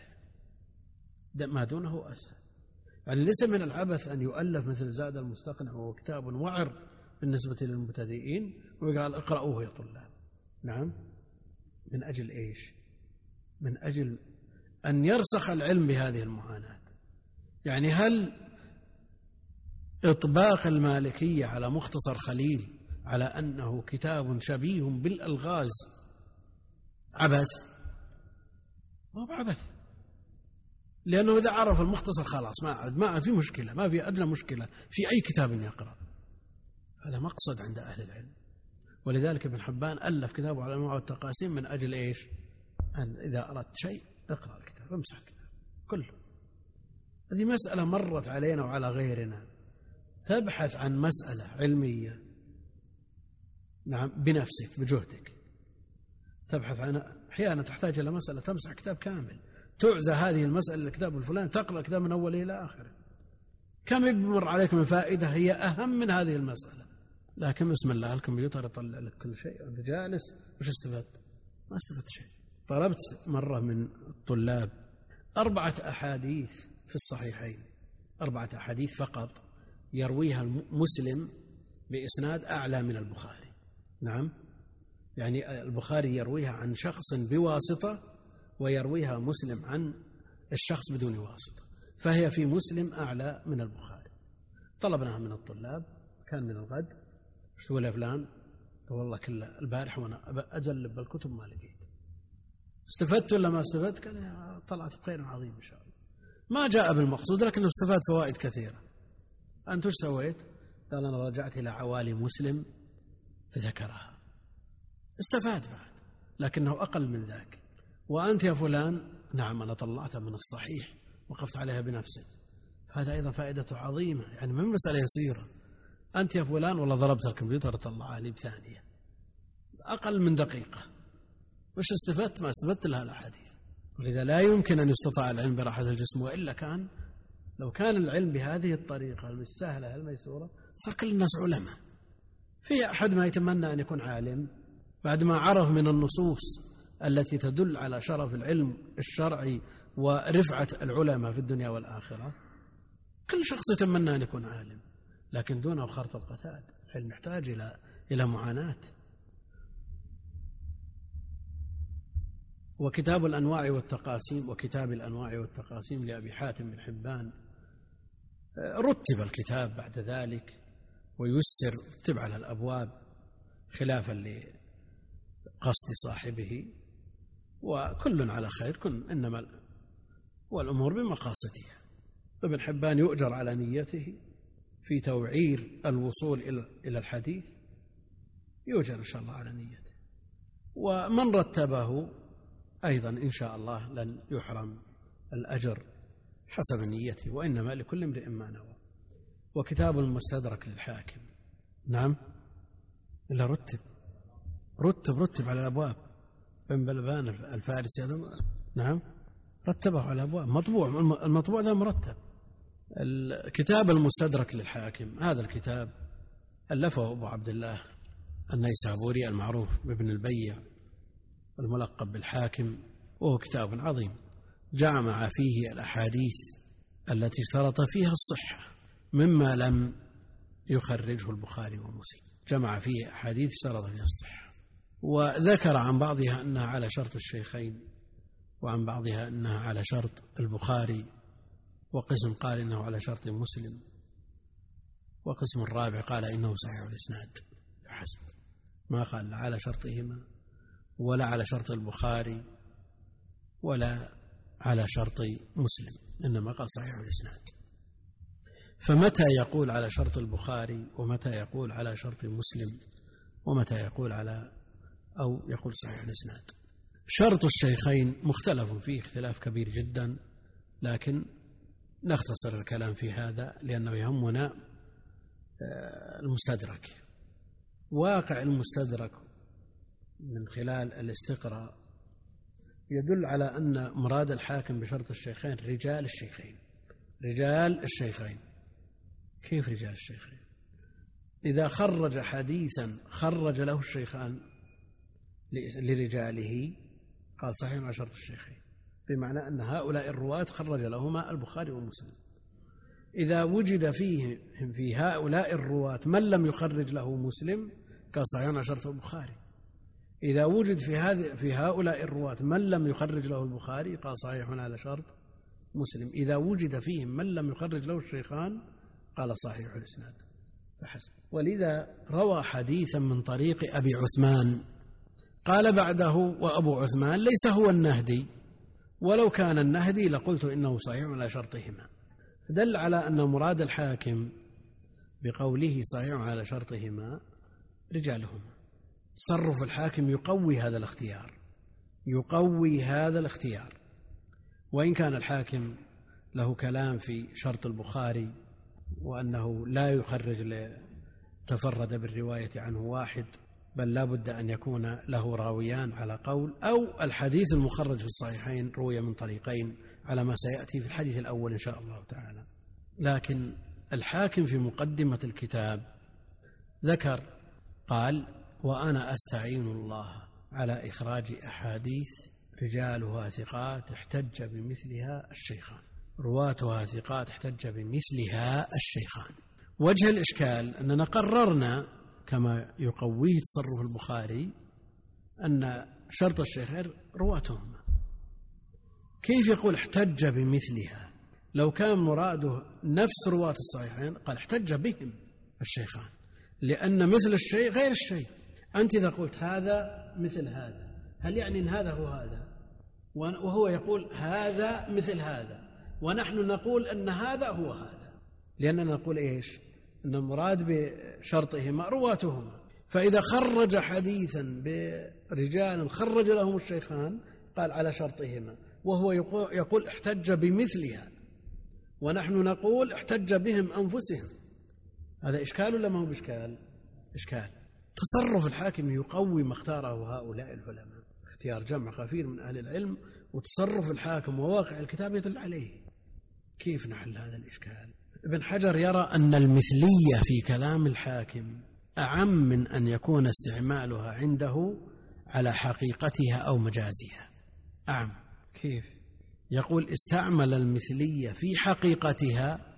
ما دونه أسهل. يعني ليس من العبث أن يؤلف مثل زاد المستقنع وهو كتاب وعر بالنسبة للمبتدئين ويقال اقرأوه يا طلاب. نعم، من أجل إيش؟ من أجل أن يرسخ العلم بهذه المعاناة. يعني هل إطباق المالكية على مختصر خليل على أنه كتاب شبيه بالألغاز عبث؟ ما بعبث، لأنه إذا عرف المختصر خلاص ما في مشكلة، ما في أدنى مشكلة في أي كتاب يقرأ. هذا مقصد عند أهل العلم. ولذلك ابن حبان ألف كتابه على الأنواع والتقاسيم من أجل إيش؟ أن إذا أردت شيء اقرأ الكتاب، امسح الكتاب كله. هذه مسألة مرت علينا وعلى غيرنا. تبحث عن مسألة علمية، نعم، بنفسك بجهدك تبحث عنها. أحيانا تحتاج إلى مسألة تمسح كتاب كامل، تعزى هذه المسألة الكتاب الفلاني، تقرأ كتاب من أوله إلى آخره. كم يمر عليك من فائدة هي أهم من هذه المسألة، لكن بسم الله الكمبيوتر يطلع لك كل شيء وأنت جالس وش استفدت؟ ما استفدت شيء. طلبت مرة من الطلاب 4 أحاديث في الصحيحين، 4 أحاديث فقط يرويها مسلم بإسناد أعلى من البخاري. نعم، يعني البخاري يرويها عن شخص بواسطة ويرويها مسلم عن الشخص بدون واسطة، فهي في مسلم أعلى من البخاري. طلبناها من الطلاب، كان من الغد، شو يا فلان؟ والله كل البارح وأنا أجلب بالكتب ما لقيت. استفدت ولا ما استفدت؟ قال طلعت بخير عظيم إن شاء الله. ما جاء بالمقصود لكنه استفاد فوائد كثيرة. أنت وش سويت؟ قال أنا رجعت إلى عوالي مسلم فذكرها، استفاد بعد لكنه أقل من ذاك. وأنت يا فلان، نعم أنا طلعتها من الصحيح وقفت عليها بنفسي، فهذا أيضا فائدته عظيمة، يعني من مسألة يسيرة. أنت يا فلان والله ضربت الكمبيوتر طلعها لي بثانية، أقل من دقيقة، وش استفدت؟ ما استفدت لها الأحاديث. ولذا لا يمكن أن يستطاع العلم براحة الجسم، وإلا لو كان العلم بهذه الطريقة السهلة الميسورة صار كل الناس علماء. في أحد ما يتمنى أن يكون عالم بعد ما عرف من النصوص التي تدل على شرف العلم الشرعي ورفعة العلماء في الدنيا والآخرة؟ كل شخص يتمنى أن يكون عالم، لكن دونه خرط القتاد. العلم يحتاج إلى معاناة. وكتاب الأنواع والتقاسيم، وكتاب الأنواع والتقاسيم لأبي حاتم بن حبان، رتب الكتاب بعد ذلك ويسر، رتب على الأبواب خلافا لقصد صاحبه، وكل على خير، إنما والأمور بمقاصدها. ابن حبان يؤجر على نيته في توعير الوصول إلى الحديث، يؤجر إن شاء الله على نيته، ومن رتبه أيضا إن شاء الله لن يحرم الأجر حسب نيته، وإنما لكل امرئ ما نوى. وكتاب المستدرك للحاكم، نعم، إلا رتب على الأبواب. بن بلبان الفارسي هذا، نعم، رتبه على الأبواب، مطبوع، المطبوع ذا مرتب. الكتاب المستدرك للحاكم، هذا الكتاب ألفه أبو عبد الله النيسابوري المعروف بابن البيع الملقب بالحاكم، وهو كتاب عظيم جمع فيه الأحاديث التي اشترط فيها الصحة مما لم يخرجه البخاري ومسلم، جمع فيه أحاديث اشترط فيها الصحة، وذكر عن بعضها أنها على شرط الشيخين، وعن بعضها أنها على شرط البخاري، وقسم قال إنه على شرط مسلم، وقسم الرابع قال إنه صحيح الإسناد فحسب، ما قال لا على شرطهما ولا على شرط البخاري ولا على شرط مسلم، إنما قال صحيح الإسناد. فمتى يقول على شرط البخاري، ومتى يقول على شرط مسلم، ومتى يقول أو يقول صحيح الإسناد. شرط الشيخين مختلف فيه اختلاف كبير جدا، لكن نختصر الكلام في هذا لأنه يهمنا المستدرك. واقع المستدرك من خلال الاستقراء يدل على أن مراد الحاكم بشرط الشيخين رجال الشيخين. كيف رجال الشيخين؟ إذا خرج حديثا خرج له الشيخان لرجاله قال صحيح على شرط الشيخين، بمعنى أن هؤلاء الرواة خرج لهما البخاري ومسلم. إذا وجد في هؤلاء الرواة من لم يخرج له مسلم قال صحيح على شرط البخاري. إذا وجد في هؤلاء الرواة من لم يخرج له البخاري قال صحيح على شرط مسلم. إذا وجد فيهم من لم يخرج له الشيخان قال صحيح الإسناد فحسب. ولذا روى حديثا من طريق أبي عثمان قال بعده وأبو عثمان ليس هو النهدي، ولو كان النهدي لقلت إنه صحيح على شرطهما. دل على أن مراد الحاكم بقوله صحيح على شرطهما رجالهما. تصرف الحاكم يقوي هذا الاختيار، وإن كان الحاكم له كلام في شرط البخاري وأنه لا يخرج تفرد بالرواية عنه واحد، بل لا بد أن يكون له راويان على قول، أو الحديث المخرج في الصحيحين روي من طريقين على ما سيأتي في الحديث الأول إن شاء الله تعالى. لكن الحاكم في مقدمة الكتاب ذكر قال وأنا أستعين الله على إخراج أحاديث رجالها ثقات احتج بمثلها الشيخان، رواتها ثقات احتج بمثلها الشيخان. وجه الإشكال أننا قررنا كما يقويه تصرف البخاري أن شرط الشيخين رواتهم، كيف يقول احتج بمثلها؟ لو كان مراده نفس رواة الصحيحين قال احتج بهم الشيخان، لأن مثل الشيء غير الشيء. أنت إذا قلت هذا مثل هذا، هل يعني أن هذا هو هذا؟ وهو يقول هذا مثل هذا، ونحن نقول أن هذا هو هذا، لأننا نقول إيش؟ أن المراد بشرطهما رواتهما. فإذا خرج حديثا برجال خرج لهم الشيخان قال على شرطهما، وهو يقول احتج بمثلها، ونحن نقول احتج بهم أنفسهم. هذا إشكال ولا ما هو بإشكال؟ إشكال. تصرف الحاكم يقوي ما اختاره هؤلاء العلماء، اختيار جمع غفير من أهل العلم، وتصرف الحاكم وواقع الكتاب يدل عليه. كيف نحل هذا الإشكال؟ ابن حجر يرى أن المثلية في كلام الحاكم أعم من أن يكون استعمالها عنده على حقيقتها أو مجازها. أعم. كيف؟ يقول استعمل المثلية في حقيقتها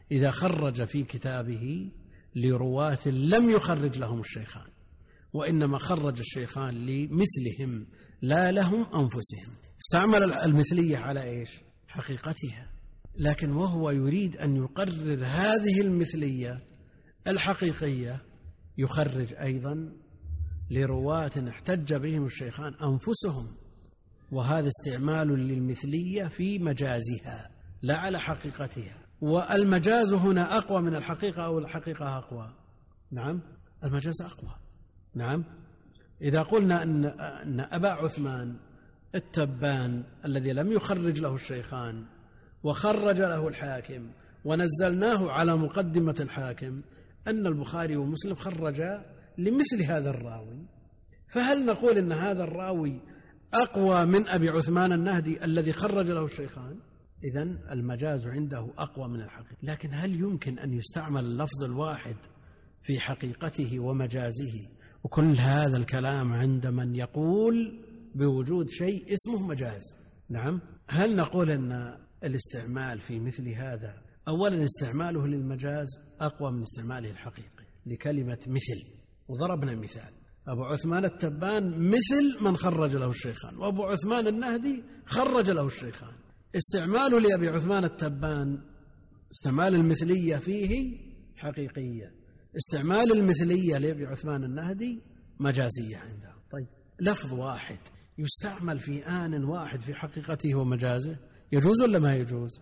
إذا خرج في كتابه لرواة لم يخرج لهم الشيخان، وإنما خرج الشيخان لمثلهم لا لهم أنفسهم، استعمل المثلية على إيش؟ حقيقتها. لكن وهو يريد أن يقرر هذه المثلية الحقيقية يخرج أيضا لرواة احتج بهم الشيخان أنفسهم، وهذا استعمال للمثلية في مجازها لا على حقيقتها. والمجاز هنا أقوى من الحقيقة أو الحقيقة أقوى؟ نعم، المجاز أقوى. نعم، إذا قلنا أن أبا عثمان التبان الذي لم يخرج له الشيخان وخرج له الحاكم ونزلناه على مقدمة الحاكم أن البخاري ومسلم خرجا لمثل هذا الراوي، فهل نقول أن هذا الراوي أقوى من أبي عثمان النهدي الذي خرج له الشيخان؟ إذن المجاز عنده أقوى من الحقيقة. لكن هل يمكن أن يستعمل اللفظ الواحد في حقيقته ومجازه؟ وكل هذا الكلام عند من يقول بوجود شيء اسمه مجاز. نعم، هل نقول أن الاستعمال في مثل هذا أولا استعماله للمجاز أقوى من استعماله الحقيقي لكلمة مثل؟ وضربنا مثال أبو عثمان التبان مثل من خرج له الشيخان، وأبو عثمان النهدي خرج له الشيخان. استعماله لأبي عثمان التبان استعمال المثلية فيه حقيقية، استعمال المثلية لأبي عثمان النهدي مجازية عنده. طيب، لفظ واحد يستعمل في آن واحد في حقيقته ومجازه، يجوز ولا ما يجوز؟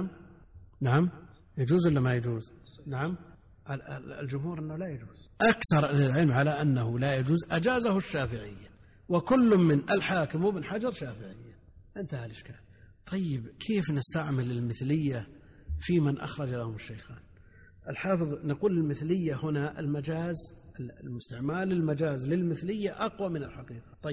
نعم يجوز ولا ما يجوز؟ نعم، الجمهور أنه لا يجوز، أكثر العلم على أنه لا يجوز، أجازه الشافعية، وكل من الحاكم وابن حجر شافعية، انتهى الإشكال. طيب، كيف نستعمل المثلية في من أخرج لهم الشيخان؟ الحافظ نقول المثلية هنا المجاز، المستعمال المجاز للمثلية أقوى من الحقيقة. طيب،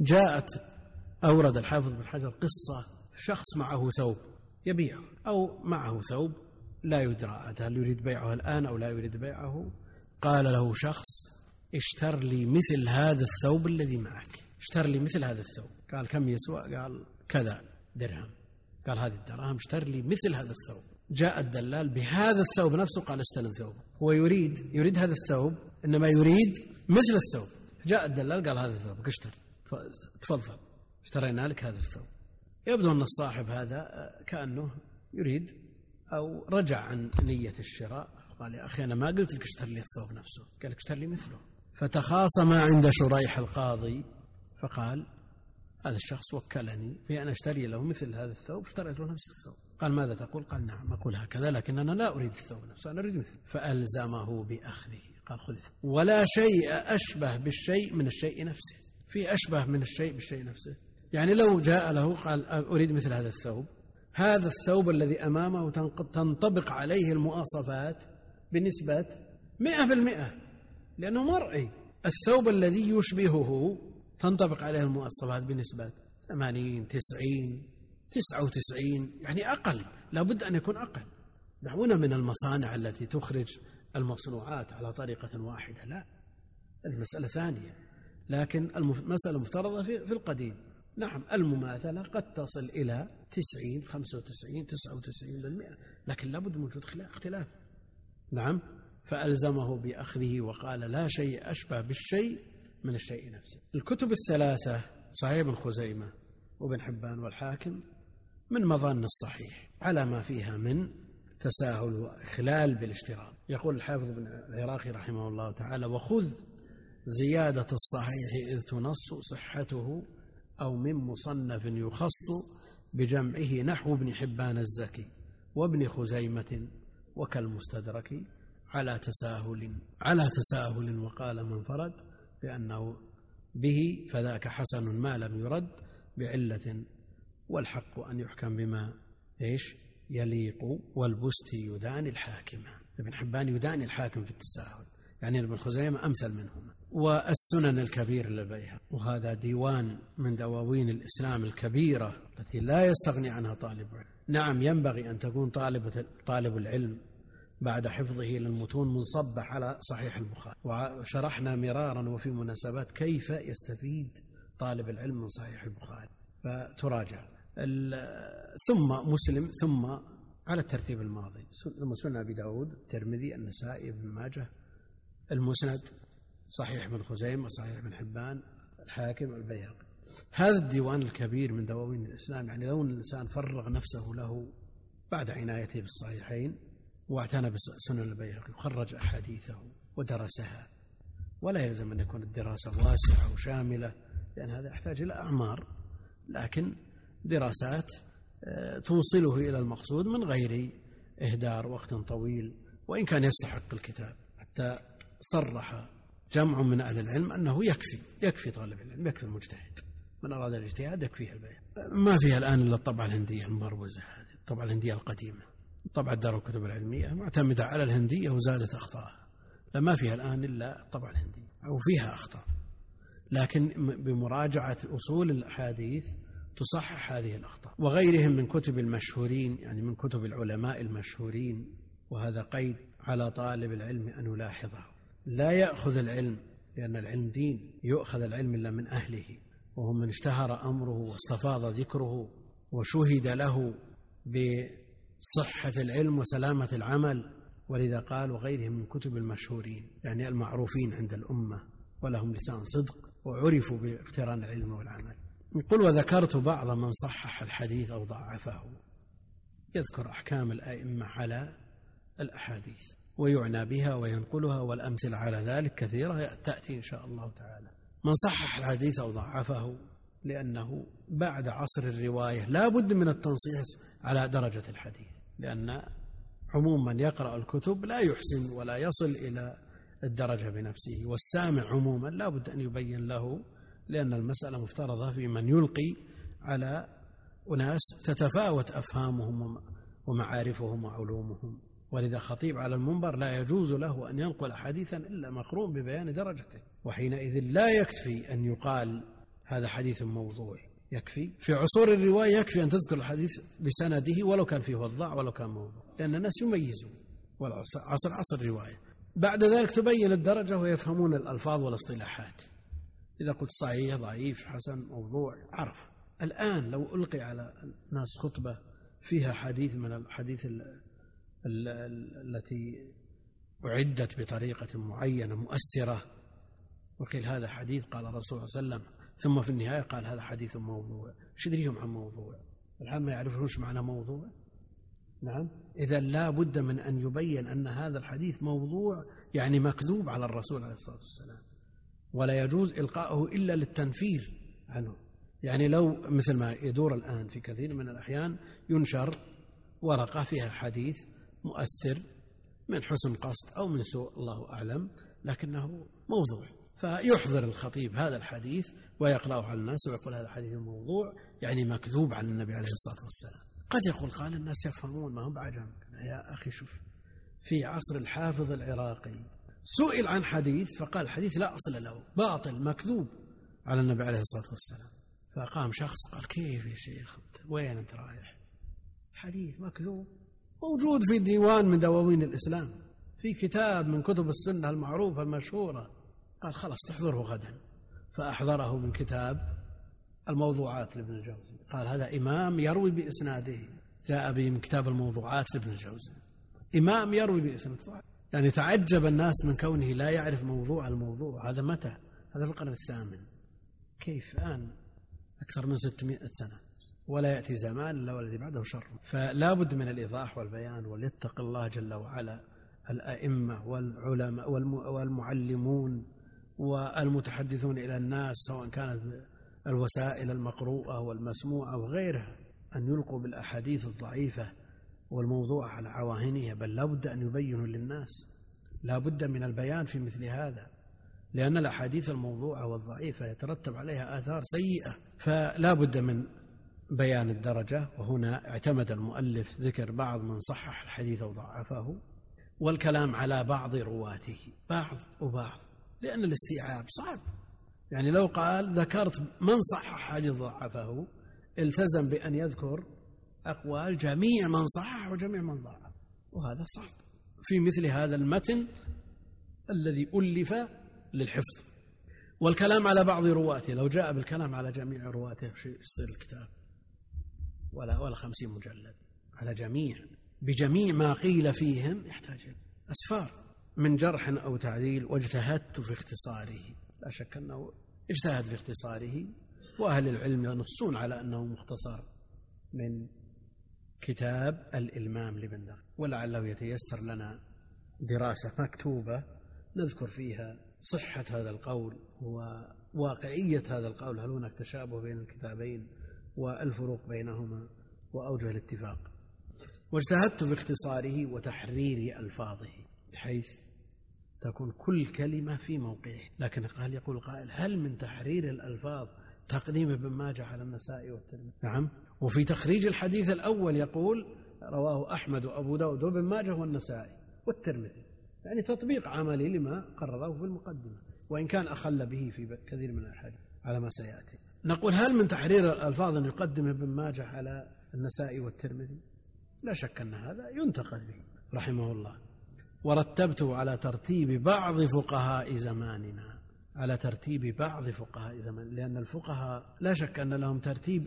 أورد الحافظ بن حجر قصة شخص معه ثوب يبيعه، أو معه ثوب لا يدرى هل يريد بيعه الآن أو لا يريد بيعه. قال له شخص: اشتر لي مثل هذا الثوب الذي معك، اشتر لي مثل هذا الثوب. قال: كم يسوى؟ قال: كذا درهم. قال: هذه الدراهم، اشتر لي مثل هذا الثوب. جاء الدلال بهذا الثوب نفسه، قال: استلم ثوبه. هو يريد هذا الثوب، إنما يريد مثل الثوب. جاء الدلال قال: هذا ثوبك، اشتر، تفضل، اشترينا لك هذا الثوب. يبدو أن الصاحب هذا كأنه يريد أو رجع عن نية الشراء، قال: يا أخي أنا ما قلت لك اشتر لي الثوب نفسه، قال لك اشتر لي مثله. فتخاصم عند شريح القاضي، فقال: هذا الشخص وكلني في أن أشتري له مثل هذا الثوب، اشتريت له نفس الثوب. قال: ماذا تقول؟ قال: نعم أقول هكذا، لكن أنا لا أريد الثوب نفسه، أنا أريد مثله. فألزمه بأخذه، قال: خذ. ولا شيء أشبه بالشيء من الشيء نفسه. في أشبه من الشيء بالشيء نفسه؟ يعني لو جاء له قال: أريد مثل هذا الثوب، هذا الثوب الذي أمامه تنطبق عليه المواصفات بنسبة 100%، لأنه مرئي. الثوب الذي يشبهه تنطبق عليه المواصفات بنسبة 80 90 99، يعني أقل، لابد أن يكون أقل. دعونا من المصانع التي تخرج المصنوعات على طريقة واحدة، لا، المسألة ثانية. لكن المسألة مفترضة في القديم. نعم، المماثلة قد تصل إلى 90 95 99%، لكن لابد من وجود اختلاف. نعم، فألزمه بأخذه وقال: لا شيء أشبه بالشيء من الشيء نفسه. الكتب الثلاثة صحيح ابن خزيمة وابن حبان والحاكم من مظان الصحيح على ما فيها من تساهل وإخلال بالاشتراط. يقول الحافظ بن العراقي رحمه الله تعالى: وخذ زيادة الصحيح إذ تنص صحته، أو من مصنف يخص بجمعه، نحو ابن حبان الزكي وابن خزيمة وكالمستدرك، على تساهل. وقال من فرد بأنه به فذاك حسن ما لم يرد بعلة، والحق أن يحكم بما يليق، والبستي يداني الحاكم. ابن حبان يداني الحاكم في التساهل، يعني ابن خزيمة أمثل منهما. والسنن الكبير للبيهقي، وهذا ديوان من دواوين الإسلام الكبيرة التي لا يستغني عنها طالب علم. نعم، ينبغي أن تكون طالب العلم بعد حفظه للمتون منصبة على صحيح البخاري، وشرحنا مرارا وفي مناسبات كيف يستفيد طالب العلم من صحيح البخاري، فتراجع. ثم مسلم، ثم على الترتيب الماضي: سنن أبي داود، الترمذي، النسائي، ابن ماجه، المسند، صحيح ابن خزيمة، صحيح ابن حبان، الحاكم، البيهقي. هذا الديوان الكبير من دواوين الإسلام، يعني لو أن الإنسان فرغ نفسه له بعد عنايته بالصحيحين واعتنى بسنن البيهقي وخرج أحاديثه ودرسها، ولا يلزم أن يكون الدراسة واسعة وشاملة، لأن هذا يحتاج إلى أعمار، لكن دراسات توصله إلى المقصود من غير إهدار وقت طويل، وإن كان يستحق الكتاب. حتى صرح جمع من أهل العلم أنه يكفي طالب العلم، يكفي المجتهد، من أراد الاجتهاد يكفيه البيان. ما فيها الآن إلا الطبعة الهندية المبروزة، هذه الطبعة الهندية القديمة، طبعة دار الكتب العلمية معتمدة على الهندية وزادت أخطاءها، فما فيها الآن إلا الطبعة الهندية، أو فيها أخطاء، لكن بمراجعة أصول الأحاديث تصحح هذه الأخطاء. وغيرهم من كتب المشهورين، يعني من كتب العلماء المشهورين، وهذا قيد على طالب العلم أن يلاحظه: لا يأخذ العلم، لأن العلم دين، يؤخذ العلم إلا من أهله، وهم من اشتهر أمره واستفاض ذكره وشهد له بصحة العلم وسلامة العمل، ولذا قال وغيرهم من كتب المشهورين، يعني المعروفين عند الأمة ولهم لسان صدق وعرفوا باقتران العلم والعمل. يقول: وذكرت بعض من صحح الحديث أو ضعفه. يذكر أحكام الأئمة على الأحاديث ويعنى بها وينقلها، والأمثلة على ذلك كثيرة تأتي إن شاء الله تعالى. من صحح الحديث أو ضعفه، لأنه بعد عصر الرواية لا بد من التنصيص على درجة الحديث، لأن عموما يقرأ الكتب لا يحسن ولا يصل إلى الدرجة بنفسه، والسامع عموما لا بد أن يبين له، لأن المسألة مفترضة في من يلقي على أناس تتفاوت أفهامهم ومعارفهم وعلومهم. ولذا خطيب على المنبر لا يجوز له أن ينقل حديثا إلا مقرون ببيان درجته، وحينئذ لا يكفي أن يقال هذا حديث موضوع، يكفي في عصور الرواية يكفي أن تذكر الحديث بسنده ولو كان فيه وضع ولو كان موضوع، لأن الناس يميزون، عصر الرواية. بعد ذلك تبين الدرجة ويفهمون الألفاظ والاصطلاحات، إذا قلت صحيح، ضعيف، حسن، موضوع، عرف. الآن لو ألقي على الناس خطبة فيها حديث من الحديث التي أعدت بطريقة معينة مؤثرة، وقيل هذا حديث قال الرسول صلى الله عليه وسلم، ثم في النهاية قال هذا حديث موضوع، ايش يدريهم عن موضوع؟ الآن ما يعرفون ايش معنى موضوع. نعم، إذا لا بد من أن يبين أن هذا الحديث موضوع، يعني مكذوب على الرسول عليه الصلاة والسلام، ولا يجوز إلقاؤه إلا للتنفير عنه. يعني لو مثل ما يدور الآن في كثير من الأحيان ينشر ورقة فيها حديث مؤثر من حسن قصد أو من سوء الله أعلم، لكنه موضوع، فيحضر الخطيب هذا الحديث ويقرأه على الناس ويقول هذا حديث موضوع، يعني مكذوب على النبي عليه الصلاة والسلام. قد يقول قال الناس يفهمون، ما هم بعجم. يا أخي شوف، في عصر الحافظ العراقي سئل عن حديث فقال حديث لا أصل له، باطل، مكذوب على النبي عليه الصلاة والسلام. فقام شخص قال كيف يا شيخ، وين أنت رايح؟ حديث مكذوب موجود في ديوان من دواوين الإسلام، في كتاب من كتب السنة المعروفة المشهورة. قال خلاص تحضره غدا، فأحضره من كتاب الموضوعات لابن الجوزي. قال هذا إمام يروي بإسناده، جاء به من كتاب الموضوعات لابن الجوزي، إمام يروي بإسناده. يعني تعجب الناس من كونه لا يعرف موضوع الموضوع. هذا متى؟ هذا في القرن الثامن. كيف الآن أكثر من 600 سنة، ولا يأتي زمان إلا والذي بعده شر. فلا بد من الإيضاح والبيان، وليتق الله جل وعلا الأئمة والعلماء والمعلمون والمتحدثون إلى الناس، سواء كانت الوسائل المقروءة والمسموعة وغيرها، أن يلقوا بالأحاديث الضعيفة والموضوع على عواهنها، بل لا بد أن يبينوا للناس، لا بد من البيان في مثل هذا، لأن الأحاديث الموضوعة والضعيفة يترتب عليها آثار سيئة، فلا بد من بيان الدرجة. وهنا اعتمد المؤلف ذكر بعض من صحح الحديث وضعفه، والكلام على بعض رواته، بعض وبعض، لأن الاستيعاب صعب. يعني لو قال ذكرت من صحح حديث ضعفه، التزم بأن يذكر أقوال جميع من صحح وجميع من ضعف، وهذا صعب في مثل هذا المتن الذي ألف للحفظ. والكلام على بعض رواته، لو جاء بالكلام على جميع رواته يصير الكتاب ولا 50 مجلد على جميع. بجميع ما قيل فيهم يحتاج إلى أسفار من جرح أو تعديل، واجتهدت في اختصاره. لا شك أنه اجتهد في اختصاره، وأهل العلم ينصون على أنه مختصر من كتاب الإلمام لابن دقيق، ولعله يتيسر لنا دراسة مكتوبة نذكر فيها صحة هذا القول وواقعية هذا القول، هل هناك تشابه بين الكتابين والفروق بينهما وأوجه الاتفاق. واجتهدت في اختصاره وتحرير ألفاظه بحيث تكون كل كلمة في موقعه. لكن قال يقول قائل هل من تحرير الألفاظ تقديم ابن ماجه على النسائي والترمذي؟ نعم. وفي تخريج الحديث الأول يقول رواه أحمد وأبو داود وابن ماجه والنسائي والترمذي، يعني تطبيق عملي لما قرره في المقدمة، وإن كان أخل به في كثير من الأحاديث على ما سيأتي. نقول هل من تحرير الألفاظ أن يقدم ابن ماجه على النسائي والترمذي؟ لا شك أن هذا ينتقد به رحمه الله. ورتبته على ترتيب بعض فقهاء زماننا، على ترتيب بعض فقهاء زماننا، لأن الفقهاء لا شك أن لهم ترتيب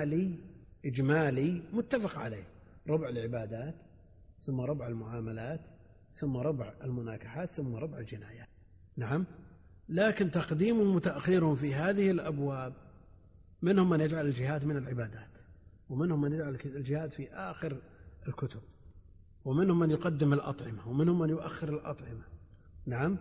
إجمالي متفق عليه: ربع العبادات، ثم ربع المعاملات، ثم ربع المناكحات، ثم ربع الجنايات. نعم. لكن تقديمهم وتأخيرهم في هذه الأبواب، منهم من يجعل الجهاد من العبادات، ومنهم من يجعل الجهاد في آخر الكتب، ومنهم من يقدم الأطعمة، ومنهم من يؤخر الأطعمة. نعم.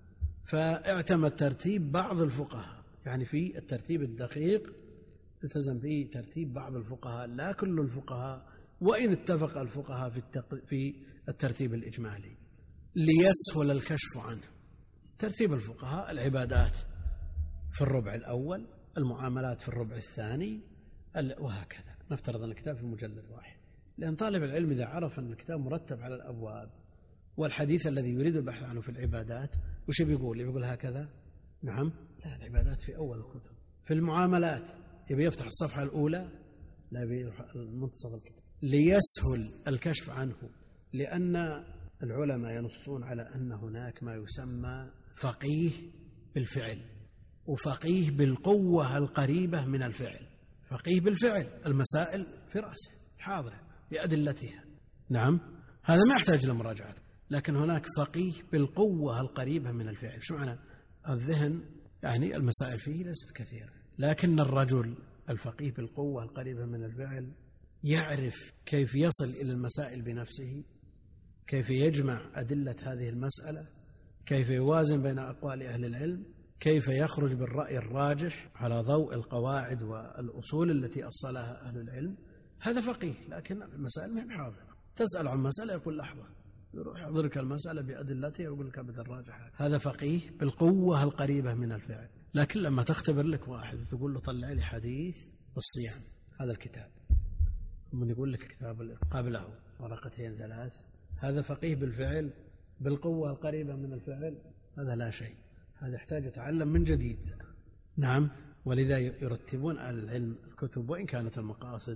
فاعتمد ترتيب بعض الفقهاء، يعني في الترتيب الدقيق التزم فيه ترتيب بعض الفقهاء، لا كل الفقهاء، وإن اتفق الفقهاء في الترتيب الإجمالي ليسهل الكشف عنه. ترتيب الفقهاء: العبادات في الربع الأول، المعاملات في الربع الثاني، وهكذا. نفترض أن الكتاب في مجلد واحد، لأن طالب العلم إذا عرف أن الكتاب مرتب على الأبواب والحديث الذي يريد البحث عنه في العبادات وش بيقول هكذا؟ نعم. لا، العبادات في أول الكتب. في المعاملات يبي يفتح الصفحة الأولى، لا يبي منتصف الكتاب ليسهل الكشف عنه، لأن العلماء ينصون على أن هناك ما يسمى فقيه بالفعل وفقيه بالقوة القريبة من الفعل. فقيه بالفعل، المسائل في رأسه حاضرة بأدلتها. نعم. هذا ما يحتاج لمراجعة. لكن هناك فقيه بالقوة القريبة من الفعل. شو معنى؟ الذهن يعني المسائل فيه ليست كثيرة، لكن الرجل الفقيه بالقوة القريبة من الفعل يعرف كيف يصل إلى المسائل بنفسه، كيف يجمع أدلة هذه المسألة، كيف يوازن بين أقوال أهل العلم، كيف يخرج بالرأي الراجح على ضوء القواعد والأصول التي أصلها أهل العلم. هذا فقيه. لكن المسائل ما حاضرة. تسأل عن مسألة يقول لحظة، يروح يحضرك المسألة بأدلتها ويقول لك أبدا الراجح. هذا فقيه بالقوة القريبة من الفعل. لكن لما تختبر لك واحد وتقول له طلع لي حديث بالصيام، هذا الكتاب، ومن يقول لك كتاب قبله ورقتين ثلاث، هذا فقيه بالفعل بالقوة القريبة من الفعل؟ هذا لا شيء. هذا يحتاج يتعلم من جديد. نعم. ولذا يرتبون العلم الكتب، وإن كانت المقاصد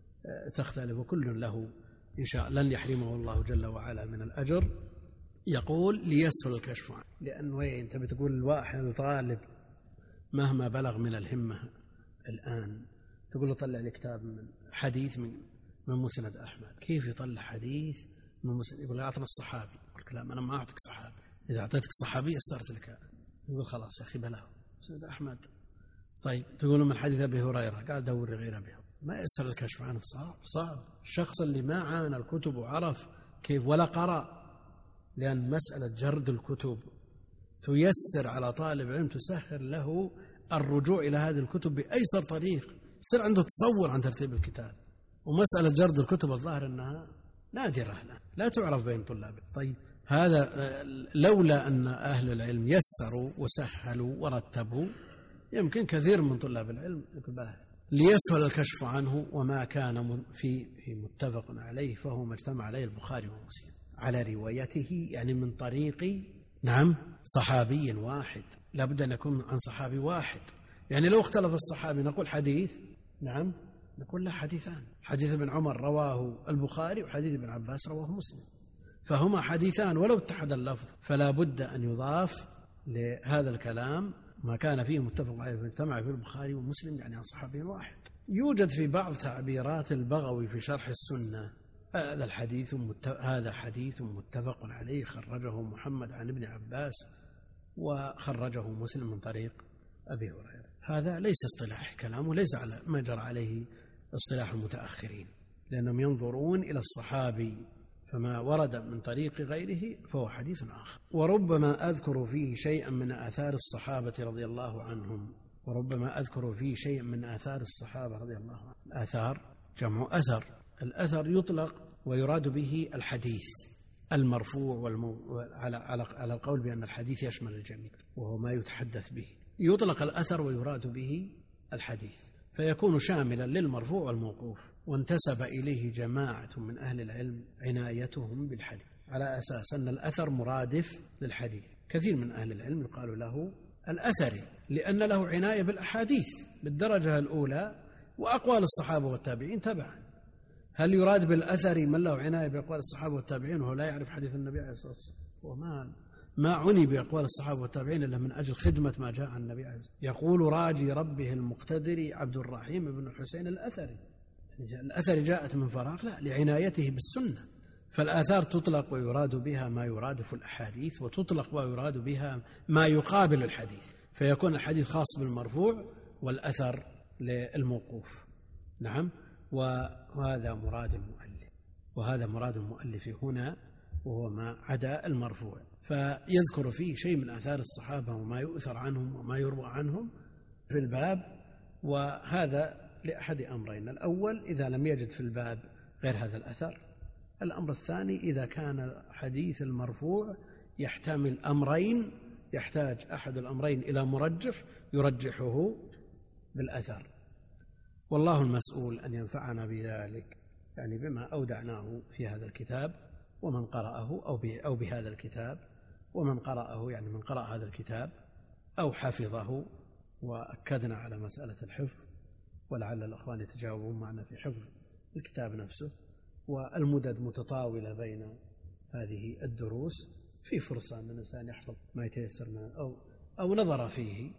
تختلف، وكل له إن شاء لن يحرمه الله جل وعلا من الأجر. يقول ليسهل الكشف عنه، لأنه أنت بتقول الواحد طالب مهما بلغ من الهمة الآن تقول له طلع لي كتاب من حديث من مسند أحمد، كيف يطلع حديث من مسند؟ يقول أعطنا الصحابي. يقول لا، أنا ما أعطيك صحابي، إذا أعطيتك صحابي يسرت لك. يقول خلاص يا أخي بلاه مسند أحمد. طيب تقول من حديث أبي هريرة، قال دور غير أبي هريرة. ما يسهل الكشف عنه، صعب. الشخص اللي ما عانى الكتب وعرف كيف ولا قرأ، لأن مسألة جرد الكتب تيسر على طالب علم، تسهل له الرجوع إلى هذه الكتب بأيسر طريق، يصير عنده تصور عن ترتيب الكتاب. ومسألة جرد الكتب الظاهر أنها نادرة لا تعرف بين طلابه. طيب هذا لولا أن أهل العلم يسروا وسهلوا ورتبوا، يمكن كثير من طلاب العلم يقول ليسهل الكشف عنه. وما كان في متفق عليه فهو ما اجتمع عليه البخاري ومسلم على روايته، يعني من طريق نعم صحابي واحد، لا بد أن يكون عن صحابي واحد. يعني لو اختلف الصحابي نقول حديث، نعم نقول له حديثان، حديث ابن عمر رواه البخاري وحديث ابن عباس رواه مسلم، فهما حديثان ولو اتحد اللفظ. فلا بد أن يضاف لهذا الكلام ما كان فيه متفق عليه اجتمع في البخاري ومسلم، يعني عن صحابي واحد. يوجد في بعض تعبيرات البغوي في شرح السنة هذا حديث متفق عليه، خرجه محمد عن ابن عباس وخرجه مسلم من طريق أبي هريرة. هذا ليس اصطلاح كلامه، ليس على ما جرى عليه اصطلاح المتأخرين، لأنهم ينظرون إلى الصحابي، فما ورد من طريق غيره فهو حديث آخر. وربما أذكر فيه شيئا من آثار الصحابة رضي الله عنهم، الآثار جمع أثر. الأثر يطلق ويراد به الحديث المرفوع على القول بأن الحديث يشمل الجميع وهو ما يتحدث به. يطلق الأثر ويراد به الحديث، فيكون شاملا للمرفوع والموقوف، وانتسب إليه جماعة من أهل العلم عنايتهم بالحديث على أساس أن الأثر مرادف للحديث. كثير من أهل العلم يقال له الأثري لأن له عناية بالأحاديث بالدرجة الأولى وأقوال الصحابة والتابعين تبعا. هل يراد بالأثري من له عناية بأقوال الصحابة والتابعين وهو لا يعرف حديث النبي عليه الصلاة والسلام؟ وما عني بأقوال الصحابة والتابعين إلا من أجل خدمة ما جاء عن النبي عليه الصلاة والسلام. يقول راجي ربه المقتدر عبد الرحيم بن الحسين الأثري. الأثر جاءت من فراغ؟ لا، لعنايته بالسنة. فالآثار تطلق ويراد بها ما يرادف الأحاديث، وتطلق ويراد بها ما يقابل الحديث، فيكون الحديث خاص بالمرفوع والأثر للموقوف. نعم، وهذا مراد المؤلف هنا، وهو ما عدا المرفوع، فيذكر فيه شيء من آثار الصحابة وما يؤثر عنهم وما يروى عنهم في الباب. وهذا لأحد أمرين: الأول إذا لم يجد في الباب غير هذا الأثر، الأمر الثاني إذا كان حديث المرفوع يحتمل أمرين، يحتاج أحد الأمرين إلى مرجح يرجحه بالأثر. والله المسؤول أن ينفعنا بذلك، يعني بما أودعناه في هذا الكتاب ومن قرأه أو بهذا الكتاب ومن قرأه، يعني من قرأ هذا الكتاب أو حفظه. وأكدنا على مسألة الحفظ، ولعل الأخوان يتجاوبون معنا في حفظ الكتاب نفسه، والمدد متطاولة بين هذه الدروس، في فرصة أن الإنسان يحفظ ما يتيسر منه أو نظر فيه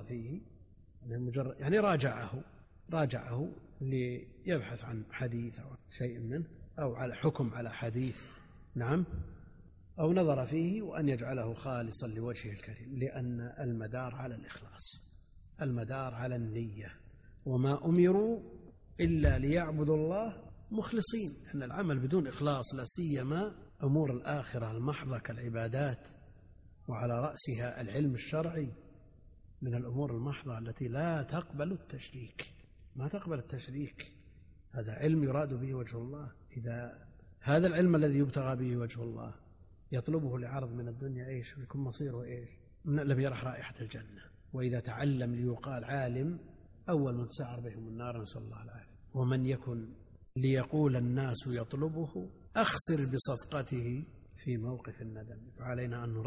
يعني راجعه ليبحث عن حديث أو شيء منه أو على حكم على حديث، نعم، أو نظر فيه، وأن يجعله خالصا لوجهه الكريم، لأن المدار على الإخلاص، المدار على النية، وما أمروا إلا ليعبدوا الله مخلصين. أن العمل بدون إخلاص، لا سيما أمور الآخرة المحضة كالعبادات، وعلى رأسها العلم الشرعي، من الأمور المحضة التي لا تقبل التشريك، ما تقبل التشريك. هذا علم يراد به وجه الله. إذا هذا العلم الذي يبتغى به وجه الله يطلبه لعرض من الدنيا، إيش يكون مصيره؟ إيش؟ لم يرح رائحة الجنة. وإذا تعلم ليقال عالم، أول من تسعر بهم النار، نسأل الله العافية. ومن يكن ليقول الناس يطلبه أخسر بصفقته في موقف الندم. فعلينا أن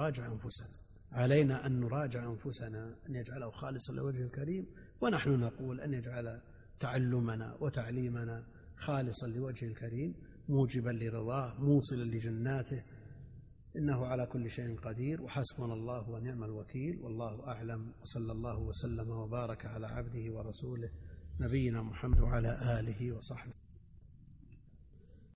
نراجع أنفسنا، أن يجعله خالصا لوجه الكريم، ونحن نقول أن يجعل تعلمنا وتعليمنا خالصا لوجه الكريم، موجبا لرضاه، موصلا لجناته، إنه على كل شيء قدير، وحسبنا الله ونعم الوكيل، والله أعلم. وصلى الله وسلم وبارك على عبده ورسوله نبينا محمد وعلى آله وصحبه.